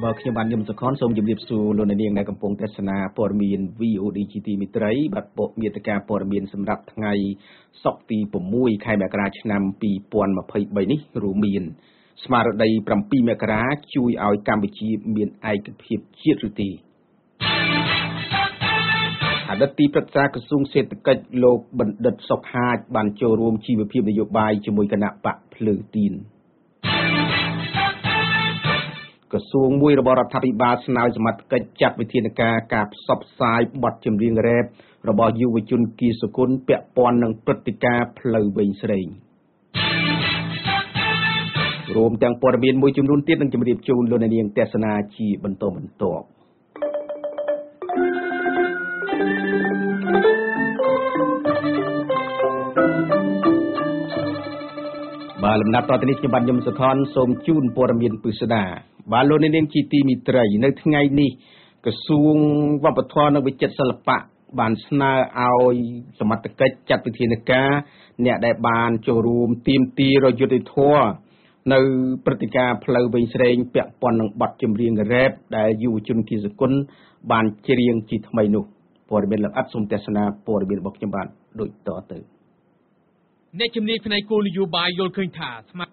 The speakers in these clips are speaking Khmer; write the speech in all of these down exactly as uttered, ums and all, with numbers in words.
ខ្ញុំបានខ្ញុំសខនសូមជម្រាបសួរលោកអ្នកនាងដែលកំពុងទស្សនាព័ត៌មាន វី អូ ឌី ជី ទី មិត្តរីបាទពកមាតិកាព័ត៌មានសម្រាប់ថ្ងៃសុក្រទី6ខែមករាឆ្នាំពីរពាន់ម្ភៃបីនេះរួមមានស្មារតី7មករាជួយឲ្យកម្ពុជាមានឯកភាពជាតិឬទេអតីតទីប្រឹក្សាក្រសួងសេដ្ឋកិច្ចលោកបណ្ឌិតសុកហាជបានចូលរួមជីវភាពនយោបាយជាមួយគណៈបកភ្លើងទីនក្រសួងមួយរបស់រដ្ឋាភិបាលស្នើសមត្ថកិច្ចចាត់វិធានការការផ្សព្វផ្សាយបទចម្រៀងរ៉េបរបស់យុវជនគីសុគន្ធពាក់ព័ន្ធនឹងព្រឹត្តិការណ៍ផ្លូវវែងស្រេងរួមទាំងព័ត៌មានមួយចំនួនទៀតនឹងជម្រាបជូនលោកអ្នកនាងទស្សនាជាបន្តបន្ទាប់បាទលំដាប់តទៅនេះខ្ញុំបាទខ្ញុំសុខនសូមជូនព័ត៌មានពិស្ដាបាទលោកអ្នកនាងជាទីមេត្រីនៅថ្ងៃនេះក្រសួងវប្បធម៌និងវិចិត្រសិល្បៈបានស្នើឲ្យសមត្ថកិច្ចចាត់វិធានការអ្នកដែលបានចូលរួមទាមទាររយុត្តិធម៌នៅព្រឹត្តិការណ៍ផ្លូវវែងស្រេងពាក់ព័ន្ធនឹងបទចម្រៀងរ៉េបដែលយុវជនគីសុគន្ធបានច្រៀងជាថ្មីនោះព័ត៌មានលម្អិតសូមទស្សនាព័ត៌មានរបស់ខ្ញុំបាទដូចតទៅអ្នកជំនាញផ្នែកគោលនយោបាយយល់ឃើញថាស្មារតី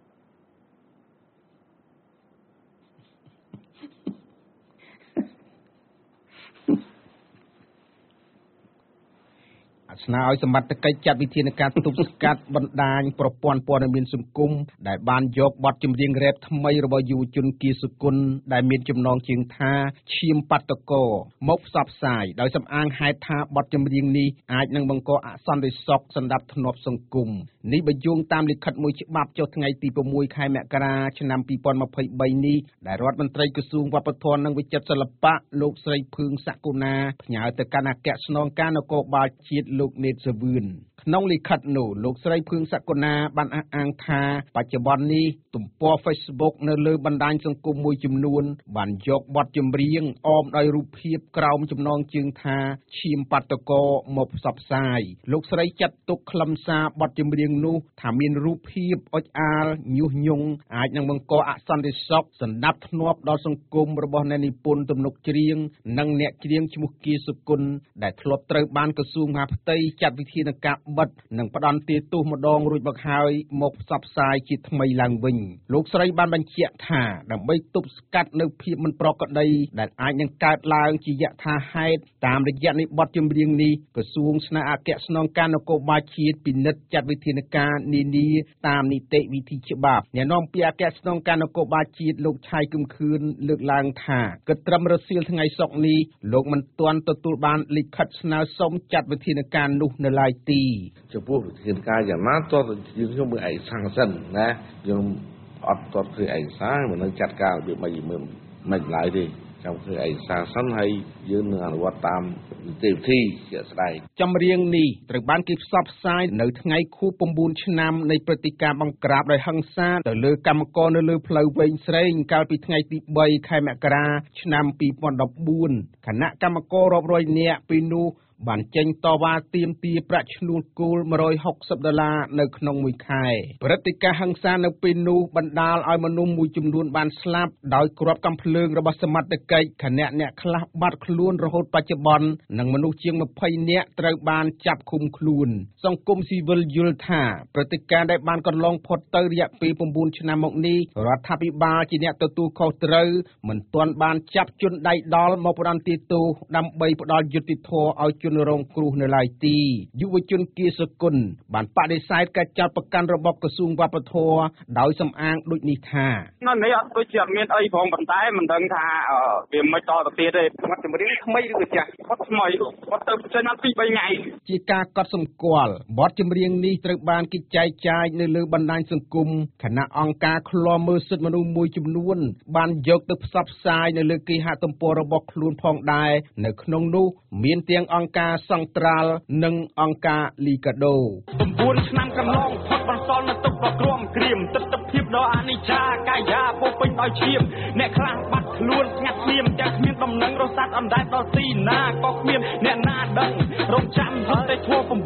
ស្នើឲ្យសមត្ថកិច្ចចាត់វិធានការទប់ស្កាត់បណ្ដាញប្រព័ន្ធព័ត៌មានសង្គមដែលបានយកបទចម្រៀងរ៉េបថ្មីរបស់យុវជនគីសុគន្ធដែលមានចំណងជើងថាឈាមបាតុករមកផ្សព្វផ្សាយដោយសំអាងហេតុថាបទចម្រៀងនេះអាចនឹងបង្កអសន្តិសុខសណ្ដាប់ធ្នាប់សង្គមនេះបញ្យោងតាមលិខិតមួយច្បាប់ចុះថ្ងៃទី6ខែមករាឆ្នាំពីរពាន់ម្ភៃបីនេះដែលរដ្ឋមន្ត្រីក្រសួងវប្បធម៌និងវិចិត្រសិល្បៈលោកស្រីភឿងសក្គុណាផ្ញើទៅកាន់អគ្គស្នងការនគរបាលជាតិលោកនេត សាវឿនក្នុងលិខិតនោះលោកស្រីភឿងសក្គុណាបានអះអាងថាបច្ចុប្បន្ននេះទំព័រ Facebook នៅលើបណ្ដាញសង្គមមួយចំនួនបានយកបទចម្រៀងអមដោយរូបភាពក្រោមចំណងជើងថាឈាមបាតុករមកផ្សព្វផ្សាយលោកស្រីចាត់ទុកខ្លឹមសារបទចម្រៀងនោះថាមានរូបភាពអុចអាលញុះញង់អាចនឹងបង្កអសន្តិសុខសណ្ដាប់ធ្នាប់ដល់សង្គមរបស់អ្នកនិពន្ធទំនុកច្រៀងនិងអ្នកច្រៀងឈ្មោះគីសុគន្ធដែលធ្លាប់ត្រូវបានក្រសួងមហាផ្ទៃចាត់វិធានការបិទនិងផ្ដន្ទាទោសម្ដងរួចមកហើយមកផ្សព្វផ្សាយជាថ្មីឡើងវិញលោកស្រីបានបញ្ជាក់ថាដើម្បីទប់ស្កាត់នៅភាពមិនប្រក្រតីដែលអាចនឹងកើតឡើងជាយថាហេតុតាមរយៈនៃបទចម្រៀងនេះក្រសួងស្នើអគ្គស្នងការនគរបាលជាតិពិនិត្យចាត់វិធានការនានាតាមនីតិវិធីច្បាប់អ្នកនាំពាក្យអគ្គស្នងការនគរបាលជាតិលោកឆៃគឹមខឿនលើកឡើងថាគិតត្រឹមរសៀលថ្ងៃសុក្រនេះលោកមិនទាន់ទទួលបានលិខិតស្នើសុំចាត់វិធានការនោះនៅឡើយទីចំពោះវិធានការយ៉ាងណាតើយើងខ្ញុំមើលឯកសារសិនណាយើងអត់តឃើញឯកសារមិននឹងចាត់ការរបៀបមិនមិនមិនឡើយទេចាំឃើញឯកសារសិនហើយយើងនឹងអនុវត្តតាមនីតិវិធីជាក់ស្ដែងចម្រៀងនេះត្រូវបានគេផ្សព្វផ្សាយនៅថ្ងៃខួប៩ឆ្នាំនៃព្រឹត្តិការណ៍បង្ក្រាបដោយហិង្សាទៅលើកម្មករនៅលើផ្លូវវែងស្រេងកាលពីថ្ងៃទីបីខែមករាឆ្នាំពីរពាន់ដប់បួនគណៈកម្មកររាប់រយនាក់ពីនោះបានចេញតវ៉ាទាមទារប្រាក់ឈ្នួលគោលមួយរយហុកសិបដុល្លារនៅក្នុងមួយខែព្រឹត្តិការណ៍ហិង្សានៅពេលនោះបណ្ដាលឲ្យមនុស្សមួយចំនួនបានស្លាប់ដោយគ្រាប់កាំភ្លើងរបស់សមត្ថកិច្ចខណៈអ្នកខ្លះបាត់ខ្លួនរហូតបច្ចុប្បន្ននិងមនុស្សជាងម្ភៃនាក់ត្រូវបានចាប់ឃុំខ្លួនសង្គមស៊ីវិលយល់ថាព្រឹត្តិការណ៍ដែលបានកន្លងផុតទៅរយៈពេល៩ឆ្នាំមកនេះរដ្ឋាភិបាលជាអ្នកទទួលខុសត្រូវមិនទាន់បានចាប់ជនដៃដល់មកផ្ដន្ទាទោសដើម្បីផ្ដល់យុត្តិធម៌ឲ្យជនរងគ្រោះនៅឡើយទីយុវជនគីសុគន្ធបានបដិសេធការចោទប្រកាន់របស់ក្រសួងវប្បធម៌ដោយសំអាងដូចនេះថានៅនេះអត់ដូចជាអត់មានអីផងប៉ុន្តែមិនដឹងថាវាមិនតទៅទៀតទេគាត់ចម្រៀងថ្មីឬក៏ចាស់គាត់ថ្មីគាត់ទៅចេញមកពីរបីថ្ងៃជាការកត់សម្គាល់បទចម្រៀងនេះត្រូវបានគេចែកចាយនៅលើបណ្ដាញសង្គមគណៈអង្គការឃ្លាំមើលសិទ្ធិមនុស្សមួយចំនួនបានយកទៅផ្សព្វផ្សាយនៅលើគេហទំព័ររបស់ខ្លួនផងដែរនៅក្នុងនោះមានទាំងអង្គការសង្ត្រាល់និងអង្គការលីកាដូ៩ឆ្នាំកន្លងផុតបន្សល់នៅទុកដ៏ក្រំក្រៀមទិដ្ឋភាពដ៏អនិច្ចាកាយាពោពេញដោយឈាមអ្នកខ្លះបាត់ខ្លួនស្ងាត់ស្ងៀមទាំងគ្មានដំណឹងរស័ព្ទអណ្ដែតដល់ទីណាក៏គ្មានអ្នកណាដឹងរងចាំយុទ្ធតែធัว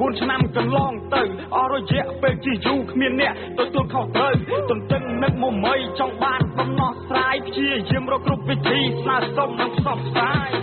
ឆ្នាំកន្លងទៅអស់រយៈពេលជាយូរគ្មានអ្នកទទួលខុសត្រូវទន្ទឹងនឹកមកមីចង់បានដំណោះស្រាយព្យាយាមរកគ្រប់វិធីស្នើសុំនិងផ្សព្វផ្សាយ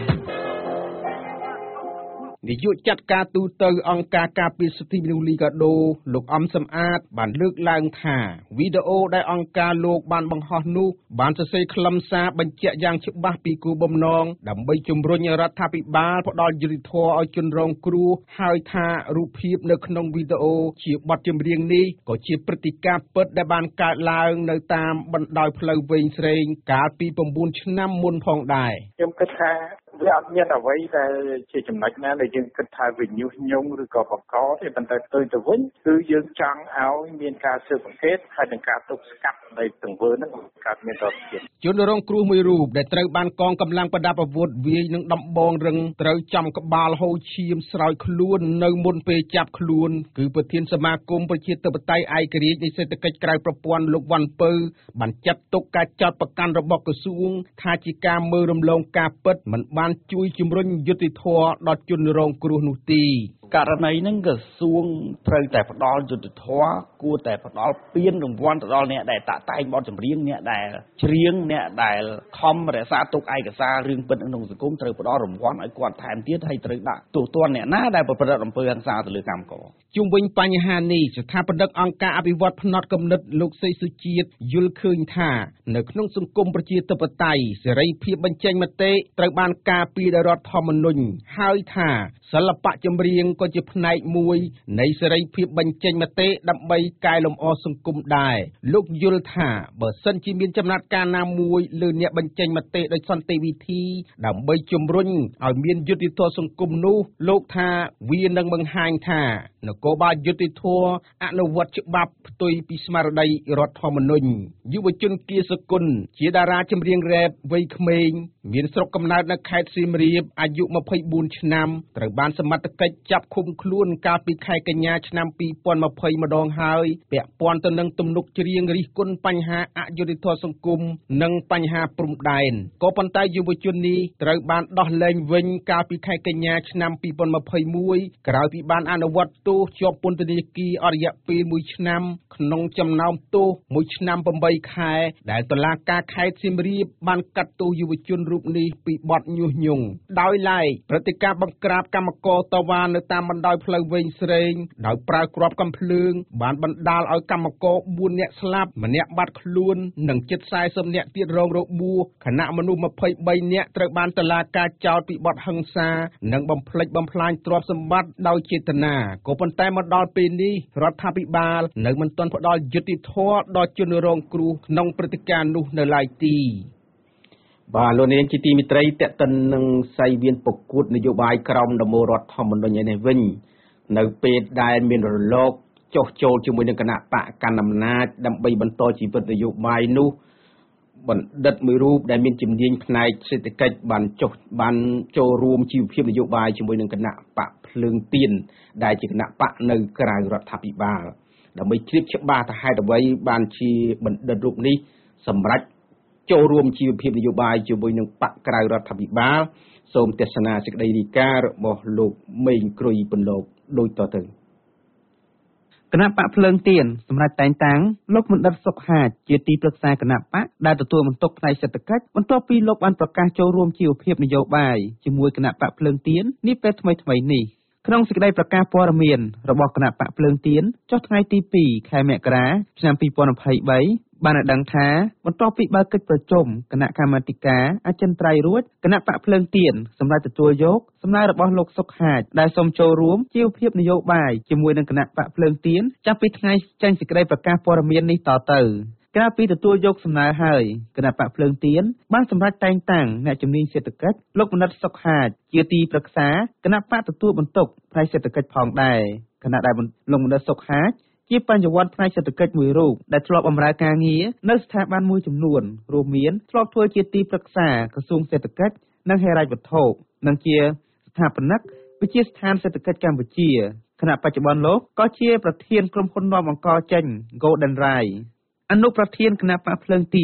នាយកចាត់ការទូតអង្គការការពារសិទ្ធិមនុស្សលីកាដូលោកអំសំអាតបានលើកឡើងថាវីដេអូដែលអង្គការលោកបានបង្ហោះនោះបានសរសេរខ្លឹមសារបញ្ជាក់យ៉ាងច្បាស់ពីគោលបំណងដើម្បីជំរុញរដ្ឋាភិបាលផ្ដល់យុត្តិធម៌ឲ្យជនរងគ្រោះហើយថារូបភាពនៅក្នុងវីដេអូជាបទចម្រៀងនេះក៏ជាព្រឹត្តិការណ៍ពិតដែលបានកើតឡើងនៅតាមបណ្ដោយផ្លូវវែងស្រេងកាលពី៩ឆ្នាំមុនផងដែរខ្ញុំគិតថាវាអត់មានអ្វីដែលជាចំណុចណាដែលយើងគិតថាវាញុះញង់ឬក៏បង្កទេប៉ុន្តែផ្ទុយទៅវិញគឺយើងចង់ឲ្យមានការស៊ើបអង្កេតហើយនឹងការទប់ស្កាត់នៃទង្វើហ្នឹងកើតមានរដ្ឋាភិបាលជនរងគ្រោះមួយរូបដែលត្រូវបានកងកម្លាំងប្រដាប់អាវុធវាយនឹងដំបងរឹងត្រូវចំក្បាលហូរឈាមស្រោចខ្លួននៅមុនពេលចាប់ខ្លួនគឺប្រធានសមាគមប្រជាធិបតេយ្យឯករាជ្យនៃសេដ្ឋកិច្ចក្រៅប្រព័ន្ធលោកវ៉ាន់ពៅបានចាត់ទុកការចោទប្រកាន់របស់ក្រសួងថាជាការមើលរំលងការពិតមិនបានជួយជំរុញយុត្តិធម៌ដល់ជនរងគ្រោះនោះទេករណីហ្នឹងក្រសួងត្រូវតែផ្ដល់យុត្តិធម៌គួរតែផ្ដល់ពានរង្វាន់ទៅដល់អ្នកដែលតាក់តែងបទចម្រៀងអ្នកដែលច្រៀងអ្នកដែលខំរក្សាទុកឯកសាររឿងពិតក្នុងសង្គមត្រូវផ្ដល់រង្វាន់ឲ្យគាត់ថែមទៀតហើយត្រូវដាក់ទោសទណ្ឌអ្នកណាដែលប្រព្រឹត្តអំពើហិង្សាទៅលើកម្មករជុំវិញបញ្ហានេះស្ថាបនិកអង្គការអភិវឌ្ឍផ្នត់គំនិតលោកសេសុជាតិយល់ឃើញថានៅក្នុងសង្គមប្រជាធិបតេយ្យសេរីភាពបញ្ចេញមតិត្រូវបានការពារដោយរដ្ឋធម្មនុញ្ញហើយថាសិល្បៈចម្រៀងក៏ជាផ្នែកមួយនៃសេរីភាពបញ្ចេញមតិដើម្បីកែលម្អសង្គមដែរលោកយល់ថាបើសិនជាមានចំណាត់ការណាមួយលើអ្នកបញ្ចេញមតិដោយសន្តិវិធីដើម្បីជំរុញឲ្យមានយុត្តិធម៌សង្គមនោះលោកថាវានឹងបង្ហាញថានគរបាលយុត្តិធម៌អនុវត្តច្បាប់ផ្ទុយពីស្មារតីរដ្ឋធម្មនុញ្ញយុវជនគៀសគុណជាតារាចម្រៀងរ៉េបវ័យក្មេងមានស្រុកកំណើតនៅខេត្តសៀមរាបអាយុម្ភៃបួនឆ្នាំត្រូវបានសមត្ថកិច្ចចាប់ឃុំខ្លួនកាលពីខែកញ្ញាឆ្នាំពីរពាន់ម្ភៃម្ដងហើយពាក់ព័ន្ធទៅនឹងទំនុកច្រៀងរិះគន់បញ្ហាអយុត្តិធម៌សង្គមនិងបញ្ហាព្រំដែនក៏ប៉ុន្តែយុវជននេះត្រូវបានដោះលែងវិញកាលពីខែកញ្ញាឆ្នាំពីរពាន់ម្ភៃមួយក្រោយពីបានអនុវត្តទោសជាប់ពន្ធនាគារអស់រយៈពេលមួយឆ្នាំក្នុងចំណោមទោសមួយឆ្នាំប្រាំបីខែដែលតុលាការខេត្តសៀមរាបបានកាត់ទោសយុវជនរូបនេះពីបទញុះញង់ដោយឡែកព្រឹត្តិការណ៍បង្ក្រាបកម្មករតវ៉ានៅតាមបណ្ដោយផ្លូវវែងស្រេងដោយប្រើគ្រាប់កាំភ្លើងបានបណ្ដាលឲ្យកម្មករបួននាក់ស្លាប់ម្នាក់បាត់ខ្លួននិងជិតសែសិបនាក់ទៀតរងរបួសខណៈមនុស្សម្ភៃបីនាក់ត្រូវបានតុលាការចោទពីបទហិង្សានិងបំផ្លិចបំផ្លាញទ្រព្យសម្បត្តិដោយចេតនាក៏ប៉ុន្តែមកដល់ពេលនេះរដ្ឋាភិបាលនៅមិនទាន់ផ្ដល់យុត្តិធម៌ដល់ជនរងគ្រោះក្នុងព្រឹត្តិការណ៍នោះនៅឡើយទេបាទលោកនាងជាទីមិត្តរីតេតិននឹងសៃវៀនប្រកួតនយោបាយក្រមដំណើររដ្ឋធម្មនុញ្ញនេះវិញនៅពេលដែលមានរលកចុះចូលជាមួយនឹងគណៈបកកណ្ដាលអំណាចដើម្បីបន្តជីវិតនយោបាយនោះបណ្ឌិតមួយរូបដែលមានជំនាញផ្នែកសេដ្ឋកិច្ចបានចុះបានចូលរួមជីវភាពនយោបាយជាមួយនឹងគណៈបកភ្លើងទៀនដែលជាគណៈបកនៅក្រៅរដ្ឋាភិបាលដើម្បីជ្រាបច្បាស់ថាហេតុអ្វីបានជាបណ្ឌិតរូបនេះសម្រាប់ចូលរួមជីវភាពនយោបាយជាមួយនឹងបកក្រៅរដ្ឋាភិបាលសូមទស្សនាសេចក្តីរាយការណ៍របស់លោកមេងគ្រុយពន្លកដូចតទៅគណៈបកភ្លើងទៀនសម្រាប់តែងតាំងលោកបណ្ឌិតសុកហាជជាទីប្រឹក្សាគណៈបកដែលទទួលបន្ទុកផ្នែកសេដ្ឋកិច្ចបន្ទាប់ពីលោកបានប្រកាសចូលរួមជីវភាពនយោបាយជាមួយគណៈបកភ្លើងទៀននេះពេលថ្មីថ្មីនេះក្នុងសេចក្តីប្រកាសព័ត៌មានរបស់គណៈបកភ្លើងទៀនចុះថ្ងៃទីពីរខែមករាឆ្នាំពីរពាន់ម្ភៃបីបានឲ្យដឹងថាបន្ទាប់ពីបើកកិច្ចប្រជុំគណៈកម្មាធិការអចិន្ត្រៃយ៍រួចគណៈបកភ្លើងទៀនសម្រាប់ទទួលយកសំណើរបស់លោកសុកហាជដែលសូមចូលរួមជីវភាពនយោបាយជាមួយនឹងគណៈបកភ្លើងទៀនចាប់ពីថ្ងៃចេញសេចក្តីប្រកាសព័ត៌មាននេះតទៅក្រៅពីទទួលយកសំណើហើយគណៈបកភ្លើងទៀនបានសម្រេចតែងតាំងអ្នកជំនាញសេដ្ឋកិច្ចលោកបណ្ឌិតសុកហាជជាទីប្រឹក្សាគណៈបកទទួលបន្ទុកផ្នែកសេដ្ឋកិច្ចផងដែរគណៈដែលលោកបណ្ឌិតសុកហាជជាបញ្ញវន្តផ្នែកសេដ្ឋកិច្ចមួយរូបដែលធ្លាប់បម្រើការងារនៅស្ថាប័នមួយចំនួនរួមមានធ្លាប់ធ្វើជាទីប្រឹក្សាក្រសួងសេដ្ឋកិច្ចនិងហិរញ្ញវត្ថុនិងជាស្ថាបនិកវិទ្យាស្ថានសេដ្ឋកិច្ចកម្ពុជាខណៈបច្ចុប្បន្នលោកក៏ជាប្រធានក្រុមហ៊ុននាំអង្ករចេញ Golden Rai អនុប្រធានគណៈបកភ្លើងទៀន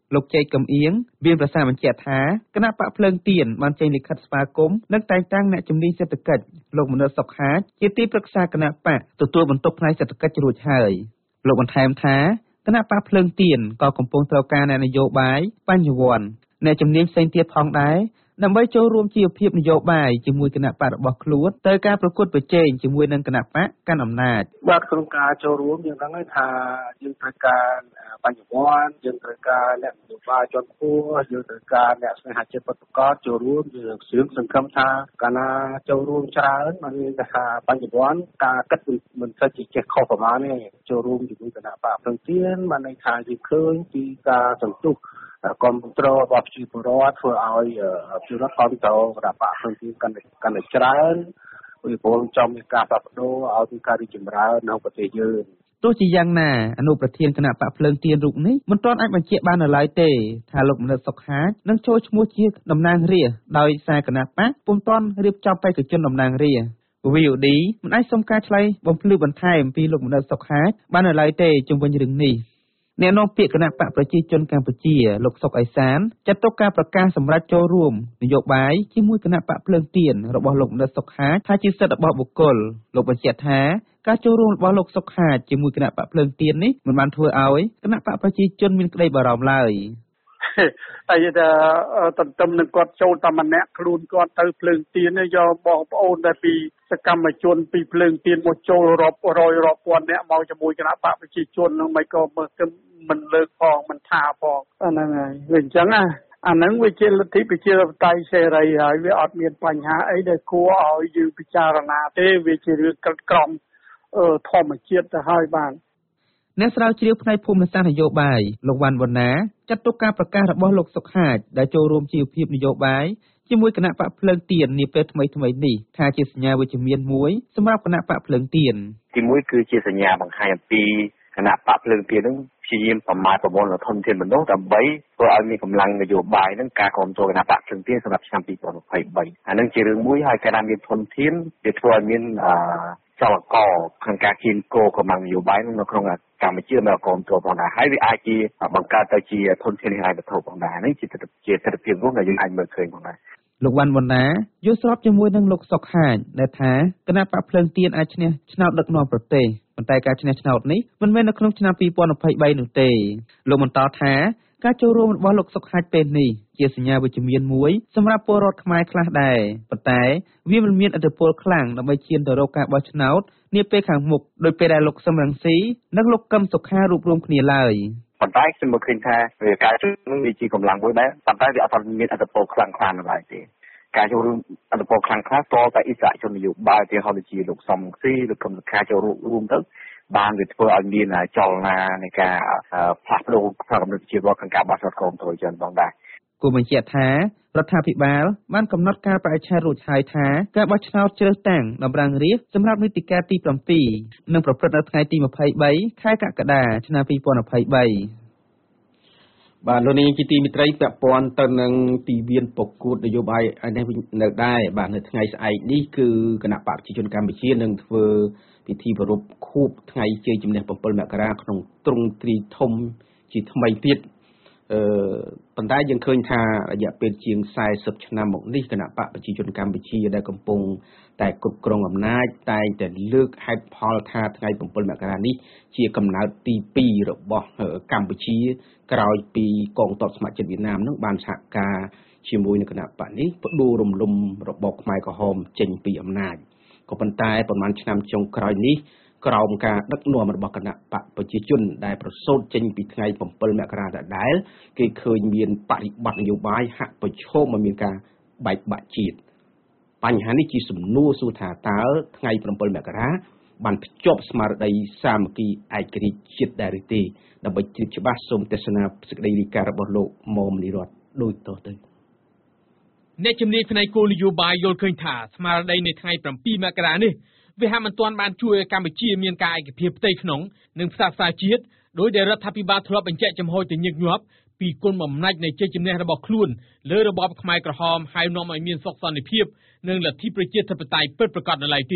លោកជ័យកំអៀងមានប្រសាសន៍បញ្ជាក់ថាគណៈបកភ្លើងទៀនបានចេញលិខិតស្វាគមន៍និងតែងតាំងអ្នកជំនាញសេដ្ឋកិច្ចលោកមនិតសុខហាជជាទីប្រឹក្សាគណៈបកទទួលបន្ទុកផ្នែកសេដ្ឋកិច្ចរួចហើយលោកបន្ថែមថាគណៈបកភ្លើងទៀនក៏កំពុងត្រូវការអ្នកនយោបាយបញ្ញវន្តអ្នកជំនាញផ្សេងទៀតផងដែរដើម្បីចូលរួមជីវភាពនយោបាយជាមួយគណៈបករបស់ខ្លួនទៅការប្រកួតប្រជែងជាមួយនឹងគណៈបកកាន់អំណាចបាទក្នុងការចូលរួមយើងដឹងថាយើងត្រូវការបញ្ញវន្តយើងត្រូវការអ្នកនយោបាយជាន់ខ្ពស់យើងត្រូវការអ្នកស្នេហាជាតិពិតប្រាកដចូលរួមយើងស្រៀងសង្ឃឹមថាកាលណាចូលរួមច្រើនបានមានថាបញ្ញវន្តការគិតមិនសូវជាចេះខុសប្រមាណទេចូលរួមជាមួយគណៈបកភ្លើងទៀនបានន័យថាយើងឃើញពីការសន្ទុះគ្រប់គ្រងរបស់ប្រជាពលរដ្ឋធ្វើឲ្យប្រជាពលរដ្ឋគ្រប់គ្រងគណៈបកភ្លើងទៀនកាន់តែកាន់តែច្រើនពីព្រោះចំមានការផ្លាស់ប្ដូរឲ្យមានការរីកចម្រើននៅប្រទេសយើងទោះជាយ៉ាងណាអនុប្រធានគណៈបកភ្លើងទៀនរូបនេះមិនទាន់អាចបញ្ជាក់បាននៅឡើយទេថាលោកមនិតសុខហាជនឹងចូលឈ្មោះជាតំណាងរាស្ត្រដោយសារគណៈបកពុំទាន់រៀបចំបេក្ខជនតំណាងរាស្ត្រ វី អូ ឌី មិនអាចសុំការឆ្លើយបំភ្លឺបន្ថែមពីលោកមនិតសុខហាជបាននៅឡើយទេជុំវិញរឿងនេះអ្នកនាំពាក្យគណៈបកប្រជាជនកម្ពុជាលោកសុកអេសានចាត់ទុកការប្រកាសសម្រាប់ចូលរួមនយោបាយជាមួយគណៈបកភ្លើងទៀនរបស់លោកមនិតសុខហាជថាជាសិទ្ធិរបស់បុគ្គលលោកបញ្ជាក់ថាការចូលរួមរបស់លោកសុខហាជជាមួយគណៈបកភ្លើងទៀននេះមិនបានធ្វើឲ្យគណៈបកប្រជាជនមានក្តីបារម្ភឡើយហើយតែតន្ទឹមនឹងគាត់ចូលតែម្នាក់ខ្លួនគាត់ទៅភ្លើងទៀនយកបងប្អូនតែពីសកម្មជនពីភ្លើងទៀនមកចូលរាប់រយរាប់ពាន់អ្នកមកជាមួយគណៈបកប្រជាជននឹងមិនក៏មិនលើកផងមិនថាផងអាហ្នឹងហើយវាអញ្ចឹងណាអាហ្នឹងវាជាលទ្ធិប្រជាធិបតេយ្យសេរីហើយវាអត់មានបញ្ហាអីដែលគួរឲ្យយើងពិចារណាទេវាជារឿងកិត្តក្រមធម្មជាតិទៅហើយបានអ្នកស្រាវជ្រាវផ្នែកភូមិសាស្ត្រនយោបាយលោកវ៉ាន់វណ្ណាចាត់ទុកការប្រកាសរបស់លោកសុខហាជដែលចូលរួមជីវភាពនយោបាយជាមួយគណៈបកភ្លើងទៀននាពេលថ្មីថ្មីនេះថាជាសញ្ញាវិជ្ជមានមួយសម្រាប់គណៈបកភ្លើងទៀនទីមួយគឺជាសញ្ញាបង្ហាញអំពីគណៈបកភ្លើងទៀននឹងព្យាយាមប្រមាណប្រមូលធនធានមនុស្សដើម្បីធ្វើឲ្យមានកម្លាំងនយោបាយនឹងការគ្រប់គ្រងគណៈបកភ្លើងទៀនសម្រាប់ឆ្នាំពីរពាន់ยี่สิบสามអានឹងជារឿងមួយហើយការមានធនធានវាធ្វើឲ្យមានអឺចលករក្នុងការគៀនគោកម្លាំងនយោបាយនៅក្នុងកម្ពុជានៅគ្រប់គ្រងផងដែរហើយវាអាចជាបង្កើតទៅជាធនធានហិរញ្ញវត្ថុផងដែរនេះជាជាទស្សនវិជ្ជារួមដែលយើងអាចមើលឃើញផងដែរលោកវ៉ាន់វណ្ណាយល់ស្របជាមួយនឹងលោកសុកហាជដែលថាគណៈបកភ្លើងទៀនអាចឈ្នះឆ្នោតដឹកនាំប្រទេសប៉ុន្តែការឈ្នះឆ្នោតនេះមិនមែននៅក្នុងឆ្នាំពីរពាន់ยี่สิบสามនោះទេលោកបន្តថាការចូលរួមរបស់លោកសុកហាជពេលនេះជាសញ្ញាវិជ្ជមានមួយសម្រាប់ពលរដ្ឋខ្មែរខ្លះដែរប៉ុន្តែវាមិនមានឥទ្ធិពលខ្លាំងដើម្បីឈានទៅរកការបោះឆ្នោតនាពេលខាងមុខដោយពេលដែលលោកសឹមរង្ស៊ីនិងលោកកឹមសុខារួបរวมគ្នាឡើយប៉ុន្តែខ្ញុំមើលឃើញថាវាការជួយនឹងវាជាកម្លាំងមួយដែរប៉ុន្តែវាអត់មានឥទ្ធិពលខ្លាំងខ្លានៅឡើយទេការចូលរួមឥទ្ធិពលខ្លាំងខ្លាតតែអិសរាជជននយោបាយជាហៅជាលោកសំរងស៊ីឬកឹមសុខាចូលរួមទៅបានវាធ្វើឲ្យមានចលនានៃការផ្លាស់ប្ដូរផ្នែកគំនិតជារបស់ក្នុងការបោះឆ្នោតក្រុមប្រជែងផងដែរគូបញ្ជាក់ថារដ្ឋាភិបាលបានកំណត់កាលបរិច្ឆេទរួចហើយថាការបោះឆ្នោតជ្រើសតាំងតំណាងរាស្ត្រសម្រាប់នីតិកាលទីเจ็ดនឹងប្រព្រឹត្តនៅថ្ងៃទីยี่สิบสามខែកក្កដាឆ្នាំពីរពាន់ยี่สิบสามបាទលោកនាងជាទីមិត្តរីពាក់ព័ន្ធទៅនឹងទីវានប្រកួតនយោបាយឯនេះនៅដែរបាទនៅថ្ងៃស្អែកនេះគឺគណៈបកប្រជាជនកម្ពុជានឹងធ្វើពិធីប្រារព្ធខួបថ្ងៃជ័យជំនះbảyមករាក្នុងទ្រង់ទ្រីធំជាថ្មីទៀតអឺប៉ុន្តែយើងឃើញថារយៈពេលជាងสี่สิบឆ្នាំមកនេះគណៈបកប្រជាជនកម្ពុជាដែលកំពុងតែគ្រប់គ្រងអំណាចតែងតែលើកហេតុផលថាថ្ងៃbảyមករានេះជាកំណើតទីពីររបស់កម្ពុជាក្រោយពីកងទ័ពស្ម័គ្រចិត្តវៀតណាមនឹងបានសហការជាមួយនឹងគណៈបកនេះផ្ដួលរំលំរបបខ្មែរក្រហមចេញពីអំណាចក៏ប៉ុន្តែប្រហែលឆ្នាំចុងក្រោយនេះក្រោមការដឹកនាំរបស់គណៈបកប្រជាជនដែលប្រសូតចេញពីថ្ងៃbảyមករាដដែលគេឃើញមានបរិបត្តិនយោបាយហាក់ប្រឈមមកមានការបែកបាក់ជាតិបញ្ហានេះជាសំណួរសួរថាតើថ្ងៃbảyមករាបានភ្ជាប់ស្មារតីសាមគ្គីឯករាជ្យជាតិដែរឬទេដើម្បីជ្រាបច្បាស់សូមទស្សនាសេចក្តីរាយការណ៍របស់លោកមុំនីរតដូចតទៅអ្នកជំនាញផ្នែកគោលនយោបាយយល់ឃើញថាស្មារតីនៃថ្ងៃbảyមករានេះវាហាក់មិនទាន់បានជួយឲ្យកម្ពុជាមានការឯកភាពផ្ទៃក្នុងនិងផ្សះផ្សាជាតិដោយដែលរដ្ឋាភិបាលធ្លាប់បញ្ជាក់ចំហទៅញឹកញាប់ពីគុណបំណាច់នៃជ័យជំនះរបស់ខ្លួនលើរបបខ្មែរក្រហមហើយនាំឲ្យមានសុខសន្តិភាពនិងលទ្ធិប្រជាធិបតេយ្យពិតប្រាកដនៅឡើយទេ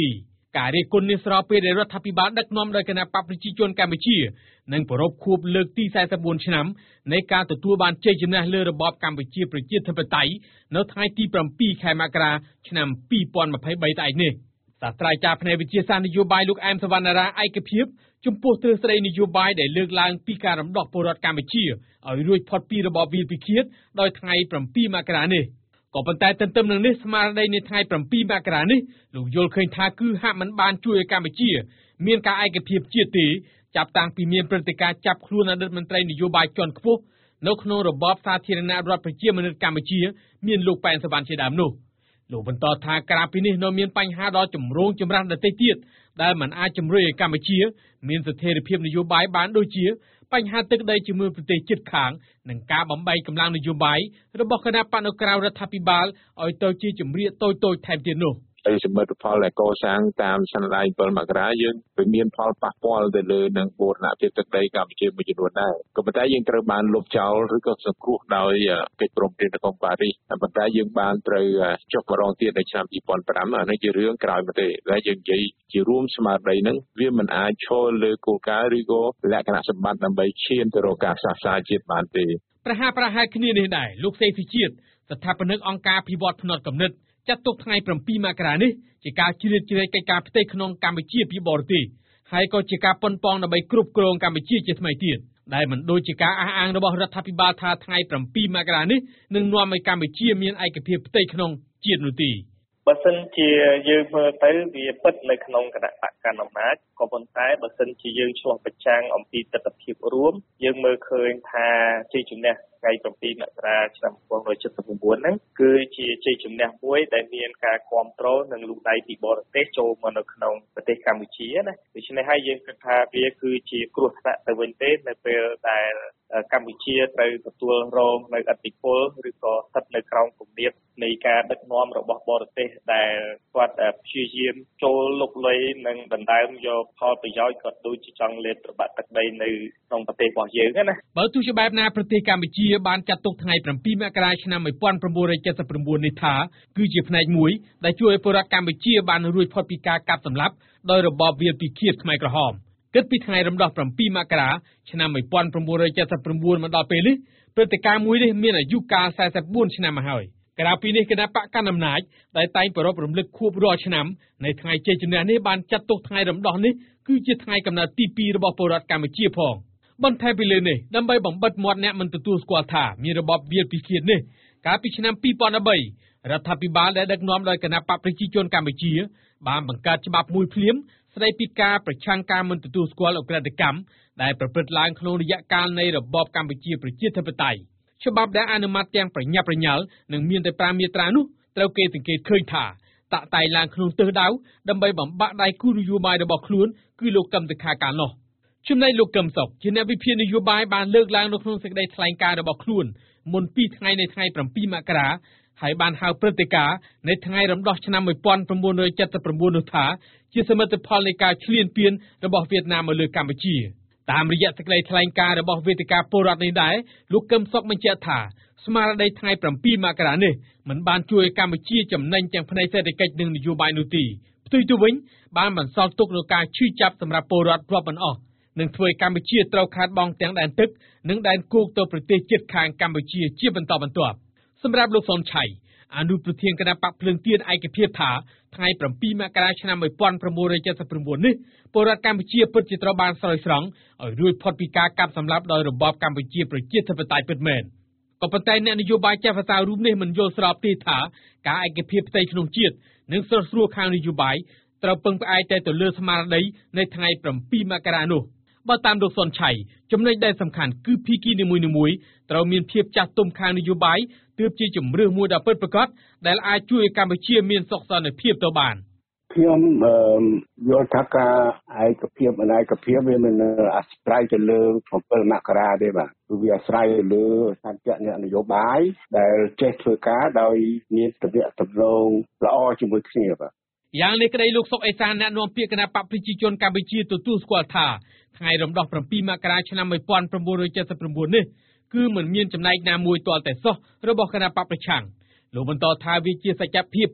ការរៀបគុណនេះស្របពេលដែលរដ្ឋាភិបាលដឹកនាំដោយគណៈបកប្រជាជនកម្ពុជានឹងប្រារព្ធខួបលើកទីសែនសិបបួនឆ្នាំនៃការទទួលបានជ័យជំនះលើរបបកម្ពុជាប្រជាធិបតេយ្យនៅថ្ងៃទីប្រាំពីរខែមករាឆ្នាំពីរពាន់ម្ភៃបីស្អែកនេះសាស្ត្រាចារ្យផ្នែកវិទ្យាសាស្ត្រនយោបាយលោកអែមសវណ្ណារាឯកភាពចំពោះទ្រឹស្ដីនយោបាយដែលលើកឡើងពីការរំដោះពលរដ្ឋកម្ពុជាឲ្យរួចផុតពីរបបវាលពិឃាតដោយថ្ងៃប្រាំពីរមករានេះក៏ប៉ុន្តែទន្ទឹមនឹងនេះស្មារតីនៃថ្ងៃប្រាំពីរមករានេះលោកយល់ឃើញថាគឺហាក់មិនបានជួយឲ្យកម្ពុជាមានការឯកភាពជាតិទេចាប់តាំងពីមានព្រឹត្តិការណ៍ចាប់ខ្លួនអតីតមន្ត្រីនយោបាយជាន់ខ្ពស់នៅក្នុងរបបសាធារណរដ្ឋប្រជាមានិតកម្ពុជាមានលោកប៉ែនសវណ្ណជាដើមនោះលោកបន្តថាក្រៅពីនេះនៅមានបញ្ហាដ៏ចម្រូងចម្រាសដទៃទៀតដែលមិនអាចជំរុញឲ្យកម្ពុជាមានស្ថិរភាពនយោបាយបានដូចជាបញ្ហាទឹកដីជាមួយប្រទេសជិតខាងនិងការបំបែកកម្លាំងនយោបាយរបស់គណៈបកនៅក្រៅរដ្ឋាភិបាលឲ្យទៅជាជំរាកតូចៗថែមទៀតនោះហើយសមិទ្ធផលដែលកសាងតាមសន្និសីទមករាយើងវាមានផលប៉ះពាល់ទៅលើនឹងបូរណភាពទឹកដីកម្ពុជាមួយចំនួនដែរក៏ប៉ុន្តែយើងត្រូវបានលុបចោលឬក៏សង្គ្រោះដោយកិច្ចព្រមព្រៀងនៅក្នុងប៉ារីសប៉ុន្តែយើងបានត្រូវចុះម្ដងទៀតនៅឆ្នាំពីរពាន់ប្រាំអានេះជារឿងក្រោយមកទេដែលយើងនិយាយជារួមស្មារតីហ្នឹងវាមិនអាចឈរលើគោលការណ៍ឬក៏លក្ខណៈសម្បត្តិដើម្បីឈានទៅរកការផ្សះផ្សាជាតិបានទេប្រហាក់ប្រហែលគ្នានេះដែរលោកសេស៊ីជាតិស្ថាបនិកអង្គការភិវឌ្ឍភ្នត់គំនិតចាត់ទុកថ្ងៃប្រាំពីរមករានេះជាការជ្រៀតជ្រែកកិច្ចការផ្ទៃក្នុងកម្ពុជាពីបរទេសហើយក៏ជាការប៉ុនប៉ងដើម្បីគ្រប់គ្រងកម្ពុជាជាថ្មីទៀតដែលមិនដូចជាការអះអាងរបស់រដ្ឋាភិបាលថាថ្ងៃប្រាំពីរមករានេះនឹងនាំឲ្យកម្ពុជាមានឯកភាពផ្ទៃក្នុងជាតិនោះទេបើសិនជាយើងមើលទៅវាពិតនៅក្នុងគណៈបកកណ្ដាលអំណាចក៏ប៉ុន្តែបើសិនជាយើងឆ្លោះប្រចាំងអំពីទស្សនវិជ្ជារួមយើងមើលឃើញថាជ័យជំនះថ្ងៃប្រាំពីរមករាឆ្នាំmột nghìn chín trăm chín mươi chínហ្នឹងគឺជាជ័យជំនះមួយដែលមានការគ្រប់គ្រងនិងលូកដៃពីបរទេសចូលមកនៅក្នុងប្រទេសកម្ពុជាណាដូច្នេះហើយយើងគិតថាវាគឺជាគ្រោះថ្នាក់ទៅវិញទេនៅពេលដែលកម្ពុជាត្រូវទទួលរងនៅឥទ្ធិពលឬក៏ស្ថិតនៅក្រោមគំនាបនៃការដឹកនាំរបស់បរទេសដែលគាត់ព្យាយាមចូលលុកលុយនិងដណ្ដើមយកផលប្រយោជន៍ក៏ដូចជាចង់លេបប្របាក់ទឹកដីនៅក្នុងប្រទេសរបស់យើងណាបើទោះជាបែបណាប្រទេសកម្ពុជាបានចាត់ទុកថ្ងៃប្រាំពីរមករាឆ្នាំmột nghìn chín trăm七mươi chínនេះថាគឺជាផ្នែកមួយដែលជួយឲ្យពលរដ្ឋកម្ពុជាបានរួចផុតពីការកាប់សម្លាប់ដោយរបបវាលពិឃាតខ្មែរក្រហមគិតពីថ្ងៃរំដោះប្រាំពីរមករាឆ្នាំmột nghìn chín trăm七mươi chínមកដល់ពេលនេះព្រឹត្តិការណ៍មួយនេះមានអាយុកាលសែនសិបបួនឆ្នាំមកហើយក្រៅពីនេះគណៈបកកណ្ដាលអំណាចដែលតែងប្រារព្ធរំលឹកខួបរាល់ឆ្នាំនៃថ្ងៃជ័យជំនះនេះបានចាត់ទុកថ្ងៃរំដោះនេះគឺជាថ្ងៃកំណើតទីពីររបស់ពលរដ្ឋកម្ពុជាផងបន្ថែមពីលើនេះដើម្បីបំបិទមាត់អ្នកមិនទទួលស្គាល់ថាមានរបបវាលពិឃាតនេះកាលពីឆ្នាំពីរពាន់បីរដ្ឋាភិបាលដែលដឹកនាំដោយគណៈបកប្រជាជនកម្ពុជាបានបង្កើតច្បាប់មួយភ្លាមស្ដីពីការប្រឆាំងការមិនទទួលស្គាល់អក្រិតកម្មដែលប្រព្រឹត្តឡើងក្នុងរយៈកាលនៃរបបកម្ពុជាប្រជាធិបតេយ្យច្បាប់ដែលអនុម័តទាំងប្រញាប់ប្រញាល់និងមានតែប្រាំមាត្រានោះត្រូវគេសង្កេតឃើញថាតាក់តែងឡើងក្នុងទិសដៅដើម្បីបំបាក់ដៃគូនយោបាយរបស់ខ្លួនគឺលោកកឹមសុខាកាលនោះចំណែកលោកកឹមសុខជាអ្នកវិភាគនយោបាយបានលើកឡើងនៅក្នុងសេចក្តីថ្លែងការណ៍របស់ខ្លួនមុនពីថ្ងៃនៃថ្ងៃប្រាំពីរមករាហើយបានហៅព្រឹត្តិការណ៍នៃថ្ងៃរំដោះឆ្នាំmột nghìn chín trăm七mươi chínនោះថាជាសមិទ្ធផលនៃការឈ្លានពានរបស់វៀតណាមមកលើកម្ពុជាតាមរយៈសេចក្តីថ្លែងការណ៍របស់វេទិកាពលរដ្ឋនេះដែរលោកកឹមសុខបញ្ជាក់ថាស្មារតីថ្ងៃប្រាំពីរមករានេះមិនបានជួយឲ្យកម្ពុជាចំណេញទាំងផ្នែកសេដ្ឋកិច្ចនិងនយោបាយនោះទេផ្ទុយទៅវិញបានបន្សល់ទុកនូវការឈឺចាប់សម្រាប់ពលរដ្ឋរាប់មិនអស់នឹងធ្វើឲ្យកម្ពុជាត្រូវខាតបង់ទាំងដែនទឹកនិងដែនគោកទៅប្រទេសជិតខាងកម្ពុជាជាបន្តបន្ទាប់សម្រាប់លោកសុនឆៃអនុប្រធានគណៈបកភ្លើងទៀនឯកភាពថាថ្ងៃប្រាំពីរមករាឆ្នាំmột nghìn chín trăm七mươi chínនេះពលរដ្ឋកម្ពុជាពិតជាត្រូវបានស្រោចស្រង់ឲ្យរួចផុតពីការកាប់សម្លាប់ដោយរបបកម្ពុជាប្រជាធិបតេយ្យពិតមែនក៏ប៉ុន្តែអ្នកនយោបាយចាស់ភាសារូបនេះមិនយល់ស្របទេថាការឯកភាពផ្ទៃក្នុងជាតិនិងស្រស់ស្រួលខាងនយោបាយត្រូវពឹងផ្អែកតែទៅលើស្មារតីនៃថ្ងៃប្រាំពីរមករានោះបើតាមលោកសុនឆៃចំណុចដែលសំខាន់គឺភាគីនីមួយៗត្រូវមានភាពចាស់ទុំខាងនយោបាយទើបជាជំរឿសមួយដ៏ពិតប្រាកដដែលអាចជួយឲ្យកម្ពុជាមានសុខសន្តិភាពទៅបានខ្ញុំយល់ថាការឯកភាពអនាគភាពវាមិនអាស្រ័យទៅលើbảyមករាទេបាទគឺវាអាស្រ័យទៅលើសន្តិភាពនយោបាយដែលចេះធ្វើការដោយមានទំនាក់ទំនងល្អជាមួយគ្នាបាទយ៉ាងនេះក្តីលោកសុកអេសានអ្នកនាំពាក្យគណៈបកប្រជាជនកម្ពុជាទទួលស្គាល់ថាថ្ងៃរំដោះប្រាំពីរមករាឆ្នាំmột nghìn chín trăm七mươi chínនេះគឺមិនមានចំណែកណាមួយទាល់តែសោះរបស់គណៈបកប្រឆាំងលោកបន្តថាវាជាសច្ចភាពពិត